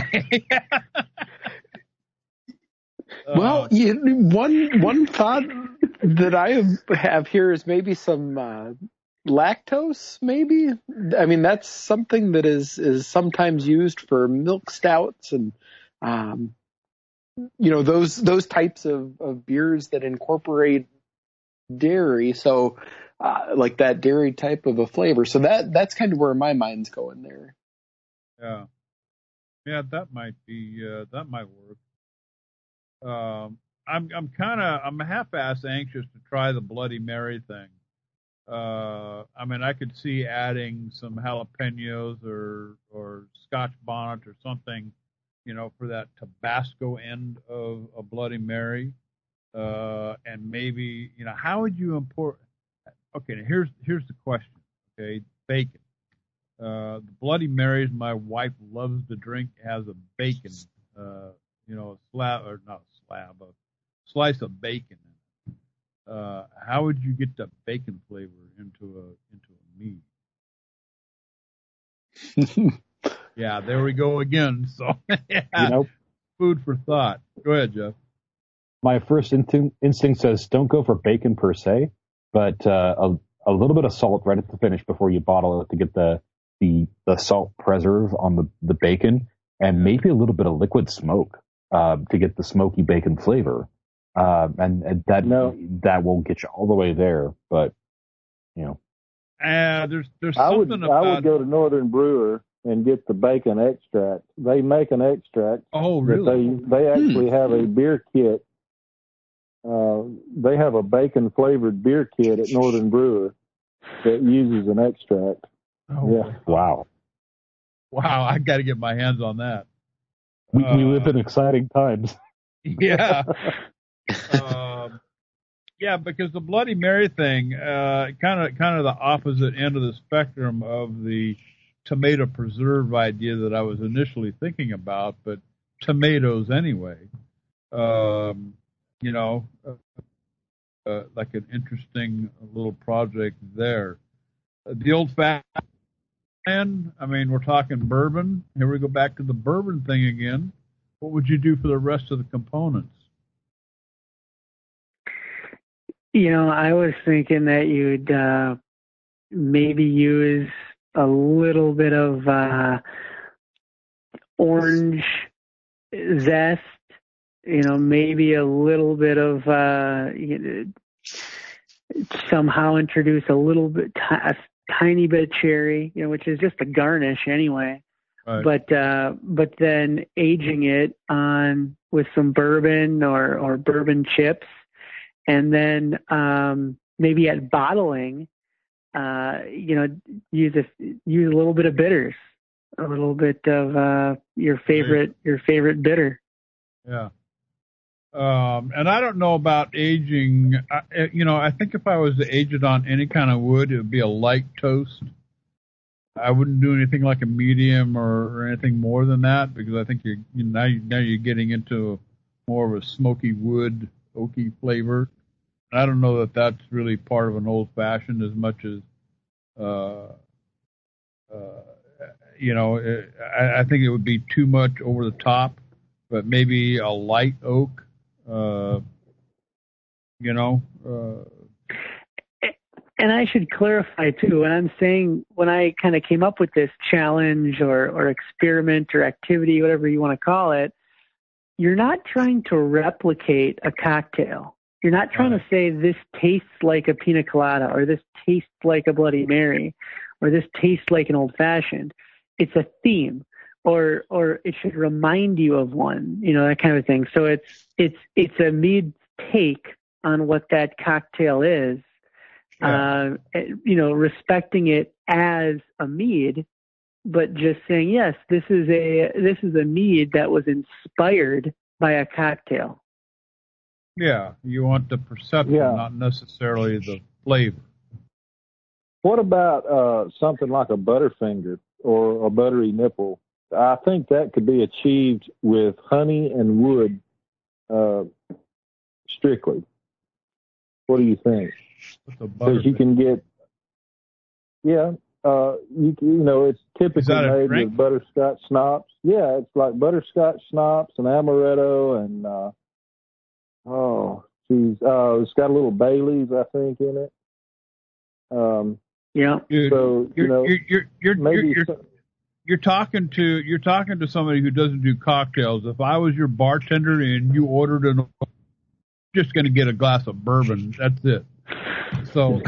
Well, uh, you, one one thought that I have, have here is maybe some uh, lactose. Maybe I mean that's something that is is sometimes used for milk stouts and um, you know those those types of, of beers that incorporate dairy. So uh, like that dairy type of a flavor. So that that's kind of where my mind's going there. Yeah, yeah, that might be uh, that might work. Um, I'm I'm kind of I'm half-ass anxious to try the Bloody Mary thing. Uh, I mean, I could see adding some jalapenos or or Scotch bonnet or something, you know, for that Tabasco end of a Bloody Mary. Uh, and maybe, you know, how would you import? Okay, now here's here's the question. Okay, bacon. Uh, the Bloody Marys my wife loves to drink has a bacon. Uh, you know, a slab, or not a slab, a slice of bacon in it. Uh, how would you get the bacon flavor into a into a mead? Yeah, there we go again. So, yeah, You know, food for thought. Go ahead, Jeff. my first instinct, instinct says don't go for bacon per se, but uh, a, a little bit of salt right at the finish before you bottle it to get the the, the salt preserve on the, the bacon, and maybe a little bit of liquid smoke uh, to get the smoky bacon flavor. Uh, and, and that No. that won't get you all the way there, but you know. Uh, there's there's I would something I about. would go to Northern Brewer and get the bacon extract. They make an extract. Oh, that really? They they actually have a beer kit. Uh, they have a bacon flavored beer kit at Northern Brewer that uses an extract. Oh, Yeah. Wow. wow! I got to get my hands on that. We, Uh, we live in exciting times. Yeah. um, yeah, because the Bloody Mary thing, uh, kind of, kind of the opposite end of the spectrum of the tomato preserve idea that I was initially thinking about, but tomatoes anyway. Um, you know, uh, uh, like an interesting little project there. Uh, the old fashioned, I mean, we're talking bourbon. Here we go back to the bourbon thing again. What would you do for the rest of the components? You know, I was thinking that you'd uh, maybe use a little bit of uh, orange zest. You know, maybe a little bit of uh, you know, somehow introduce a little bit, a tiny bit of cherry. You know, which is just a garnish anyway. Right. But uh, but then aging it on with some bourbon or or bourbon chips. And then um, maybe at bottling, uh, you know, use a use a little bit of bitters, a little bit of uh, your favorite your favorite bitter. Yeah. Um, and I don't know about aging. I, you know, I think if I was to age it on any kind of wood, it would be a light toast. I wouldn't do anything like a medium or, or anything more than that, because I think you're you know, now you, now you're getting into more of a smoky wood, oaky flavor. I don't know that that's really part of an old fashioned as much as, uh, uh, you know, it, I, I think it would be too much over the top, but maybe a light oak, uh, you know. Uh, and I should clarify too, when I'm saying, when I kind of came up with this challenge or, or experiment or activity, whatever you want to call it, you're not trying to replicate a cocktail. You're not trying to say this tastes like a pina colada or this tastes like a Bloody Mary or this tastes like an old fashioned. It's a theme, or or it should remind you of one, you know, that kind of thing. So it's it's it's a mead take on what that cocktail is, yeah. uh, you know, respecting it as a mead, but just saying, yes, this is a this is a mead that was inspired by a cocktail. Yeah, you want the perception, yeah. not necessarily the flavor. What about uh, something like a Butterfinger or a buttery nipple? I think that could be achieved with honey and wood uh, strictly. What do you think? Because you can get, yeah, uh, you you know, it's typically made with butterscotch schnapps. Yeah, it's like butterscotch schnapps and amaretto and. Uh, Oh, geez. Uh, it's got a little Bailey's, I think, in it. Um, yeah. Dude, so you you're, know, you're you're you're, maybe you're, some... you're talking to you're talking to somebody who doesn't do cocktails. If I was your bartender and you ordered an, just going to get a glass of bourbon. That's it. So.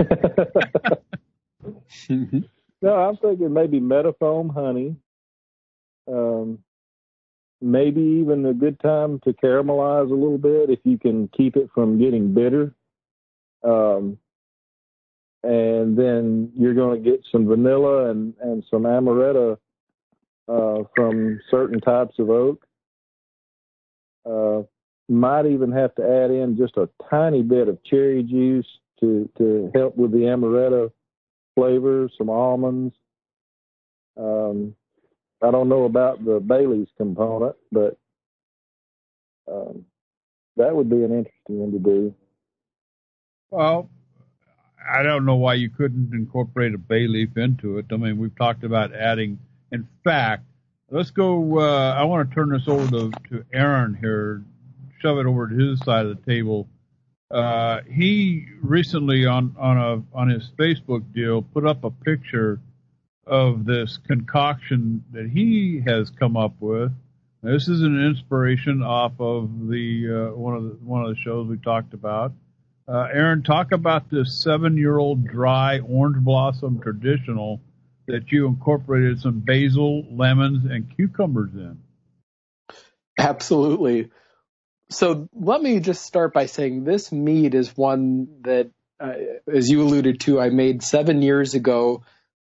No, I'm thinking maybe Metafoam honey. Um. Maybe even a good time to caramelize a little bit if you can keep it from getting bitter. Um, and then you're going to get some vanilla and, and some amaretto uh, from certain types of oak. Uh, might even have to add in just a tiny bit of cherry juice to, to help with the amaretto flavor, some almonds. Um, I don't know about the Bailey's component, but um, that would be an interesting one to do. Well, I don't know why you couldn't incorporate a bay leaf into it. I mean, we've talked about adding. In fact, let's go. Uh, I want to turn this over to, to Aaron here, shove it over to his side of the table. Uh, he recently on on a on his Facebook deal put up a picture of this concoction that he has come up with. This is an inspiration off of the uh, one of the one of the shows we talked about. Uh, Aaron, talk about this seven-year-old dry orange blossom traditional that you incorporated some basil, lemons, and cucumbers in. Absolutely. So let me just start by saying this mead is one that, uh, as you alluded to, I made seven years ago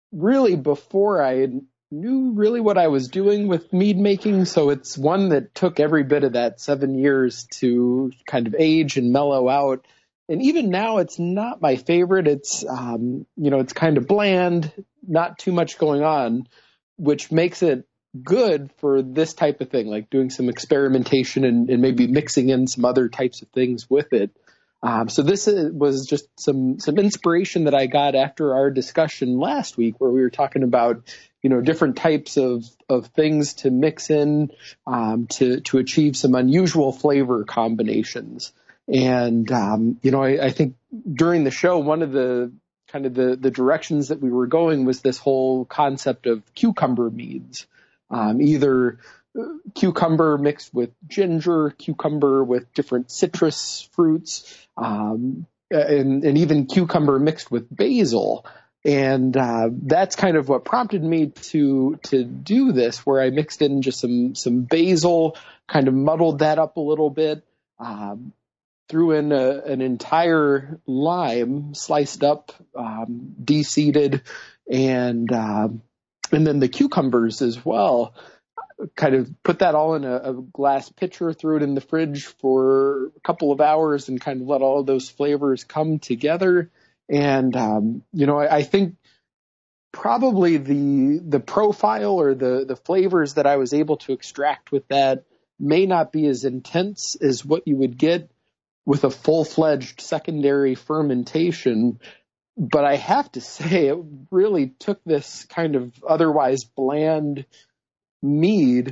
really before I knew really what I was doing with mead making. So it's one that took every bit of that seven years to kind of age and mellow out. And even now, it's not my favorite. It's, um, you know, it's kind of bland, not too much going on, which makes it good for this type of thing, like doing some experimentation and, and maybe mixing in some other types of things with it. Um, so this is, was just some some inspiration that I got after our discussion last week, where we were talking about, you know, different types of, of things to mix in um, to to achieve some unusual flavor combinations. And um, you know, I, I think during the show, one of the kind of the the directions that we were going was this whole concept of cucumber meads, um, either cucumber mixed with ginger, cucumber with different citrus fruits, um, and, and even cucumber mixed with basil. And uh, that's kind of what prompted me to to do this, where I mixed in just some some basil, kind of muddled that up a little bit, um, threw in a, an entire lime sliced up, um, de-seeded, and uh, and then the cucumbers as well. Kind of put that all in a, a glass pitcher, threw it in the fridge for a couple of hours, and kind of let all of those flavors come together. And, um, you know, I, I think probably the the profile or the, the flavors that I was able to extract with that may not be as intense as what you would get with a full-fledged secondary fermentation. But I have to say, it really took this kind of otherwise bland mead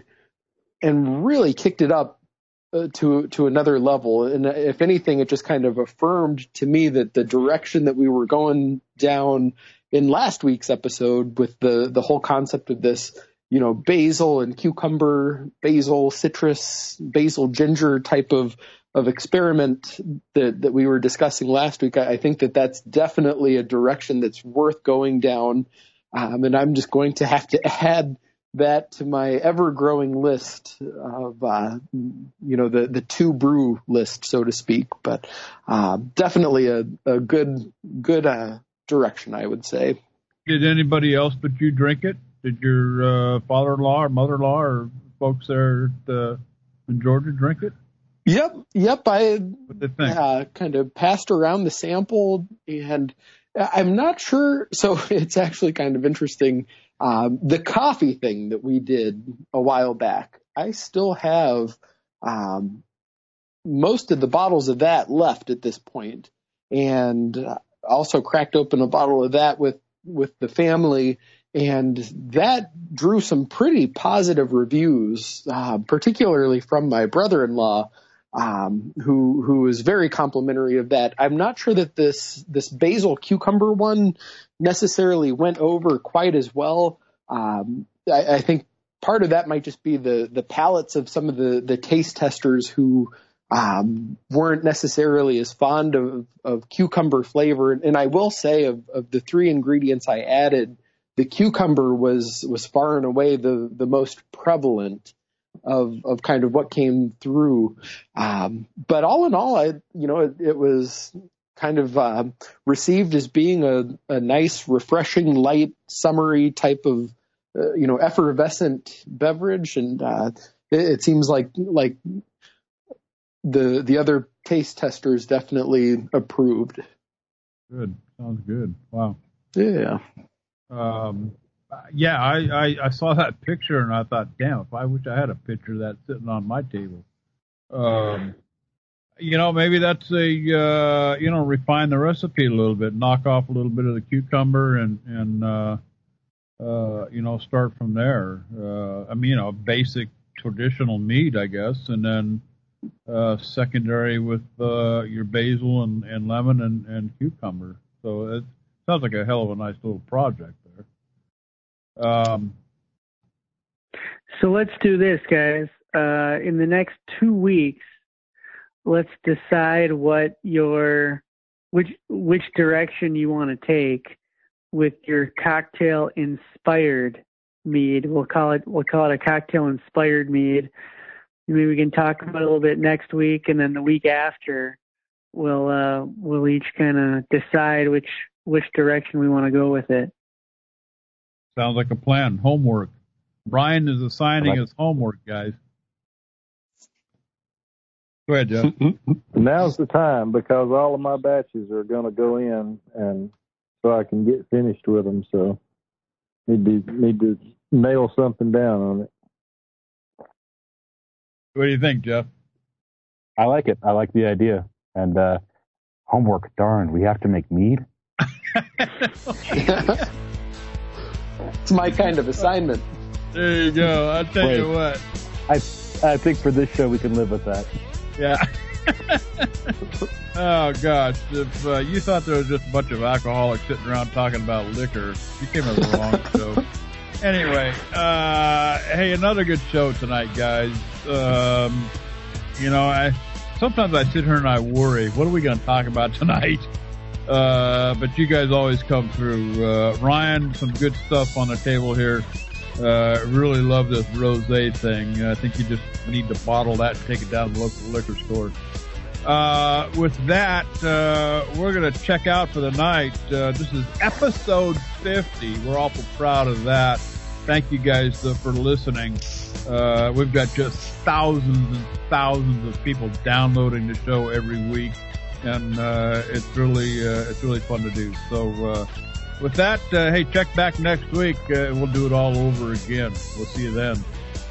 and really kicked it up uh, to to another level. And if anything, it just kind of affirmed to me that the direction that we were going down in last week's episode with the the whole concept of this, you know, basil and cucumber, basil citrus, basil ginger type of of experiment that that we were discussing last week. I, I think that that's definitely a direction that's worth going down. Um, and I'm just going to have to add that to my ever-growing list of, uh, you know, the, the two brew list, so to speak. But uh, definitely a, a good good uh, direction, I would say. Did anybody else but you drink it? Did your uh, father-in-law or mother-in-law or folks there at, uh, in Georgia drink it? Yep, yep. I What they think? Uh, kind of passed around the sample, and I'm not sure. So it's actually kind of interesting. Um, the coffee thing that we did a while back, I still have um, most of the bottles of that left at this point, and also cracked open a bottle of that with, with the family, and that drew some pretty positive reviews, uh, particularly from my brother-in-law, um, who who is very complimentary of that. I'm not sure that this this basil cucumber one necessarily went over quite as well. Um, I, I think part of that might just be the the palates of some of the the taste testers who um, weren't necessarily as fond of, of cucumber flavor. And I will say, of, of the three ingredients I added, the cucumber was was far and away the the most prevalent of of kind of what came through. Um, but all in all, I you know it, it was kind of uh, received as being a, a nice, refreshing, light, summery type of uh, you know effervescent beverage, and uh, it, it seems like like the the other taste testers definitely approved. Good, sounds good. Wow. Yeah. Um, yeah, I, I, I saw that picture and I thought, damn, if I wish I had a picture of that sitting on my table. Um, you know, maybe that's a, uh, you know, refine the recipe a little bit, knock off a little bit of the cucumber and, and, uh, uh, you know, start from there. Uh, I mean, you know, basic traditional meat, I guess, and then, uh, secondary with, uh, your basil and, and lemon and, and cucumber. So it sounds like a hell of a nice little project there. Um, so let's do this, guys. Uh, in the next two weeks, let's decide what your which which direction you want to take with your cocktail inspired mead. We'll call it we'll call it a cocktail inspired mead. Maybe we can talk about it a little bit next week, and then the week after, we'll uh, we'll each kind of decide which which direction we want to go with it. Sounds like a plan. Homework. Brian is assigning his homework, guys. Go ahead, Jeff. Now's the time because all of my batches are going to go in, and so I can get finished with them. So need to need to nail something down on it. What do you think, Jeff? I like it. I like the idea. And uh, homework. Darn, we have to make mead. It's my kind of assignment. There you go. I'll tell Wait, you what. I I think for this show we can live with that. Yeah. Oh, gosh. If uh, you thought there was just a bunch of alcoholics sitting around talking about liquor, you came to the wrong show. Anyway, uh, hey, another good show tonight, guys. Um, you know, I sometimes I sit here and I worry, what are we going to talk about tonight? Uh, but you guys always come through. Uh, Ryan, some good stuff on the table here. Uh, really love this rosé thing. I think you just need to bottle that and take it down to the local liquor store. Uh, with that, uh, we're going to check out for the night. Uh, this is episode fifty. We're awful proud of that. Thank you guys uh, for listening. Uh, we've got just thousands and thousands of people downloading the show every week. And, uh, it's really, uh, it's really fun to do. So, uh, with that, uh, hey, check back next week, uh, and we'll do it all over again. We'll see you then.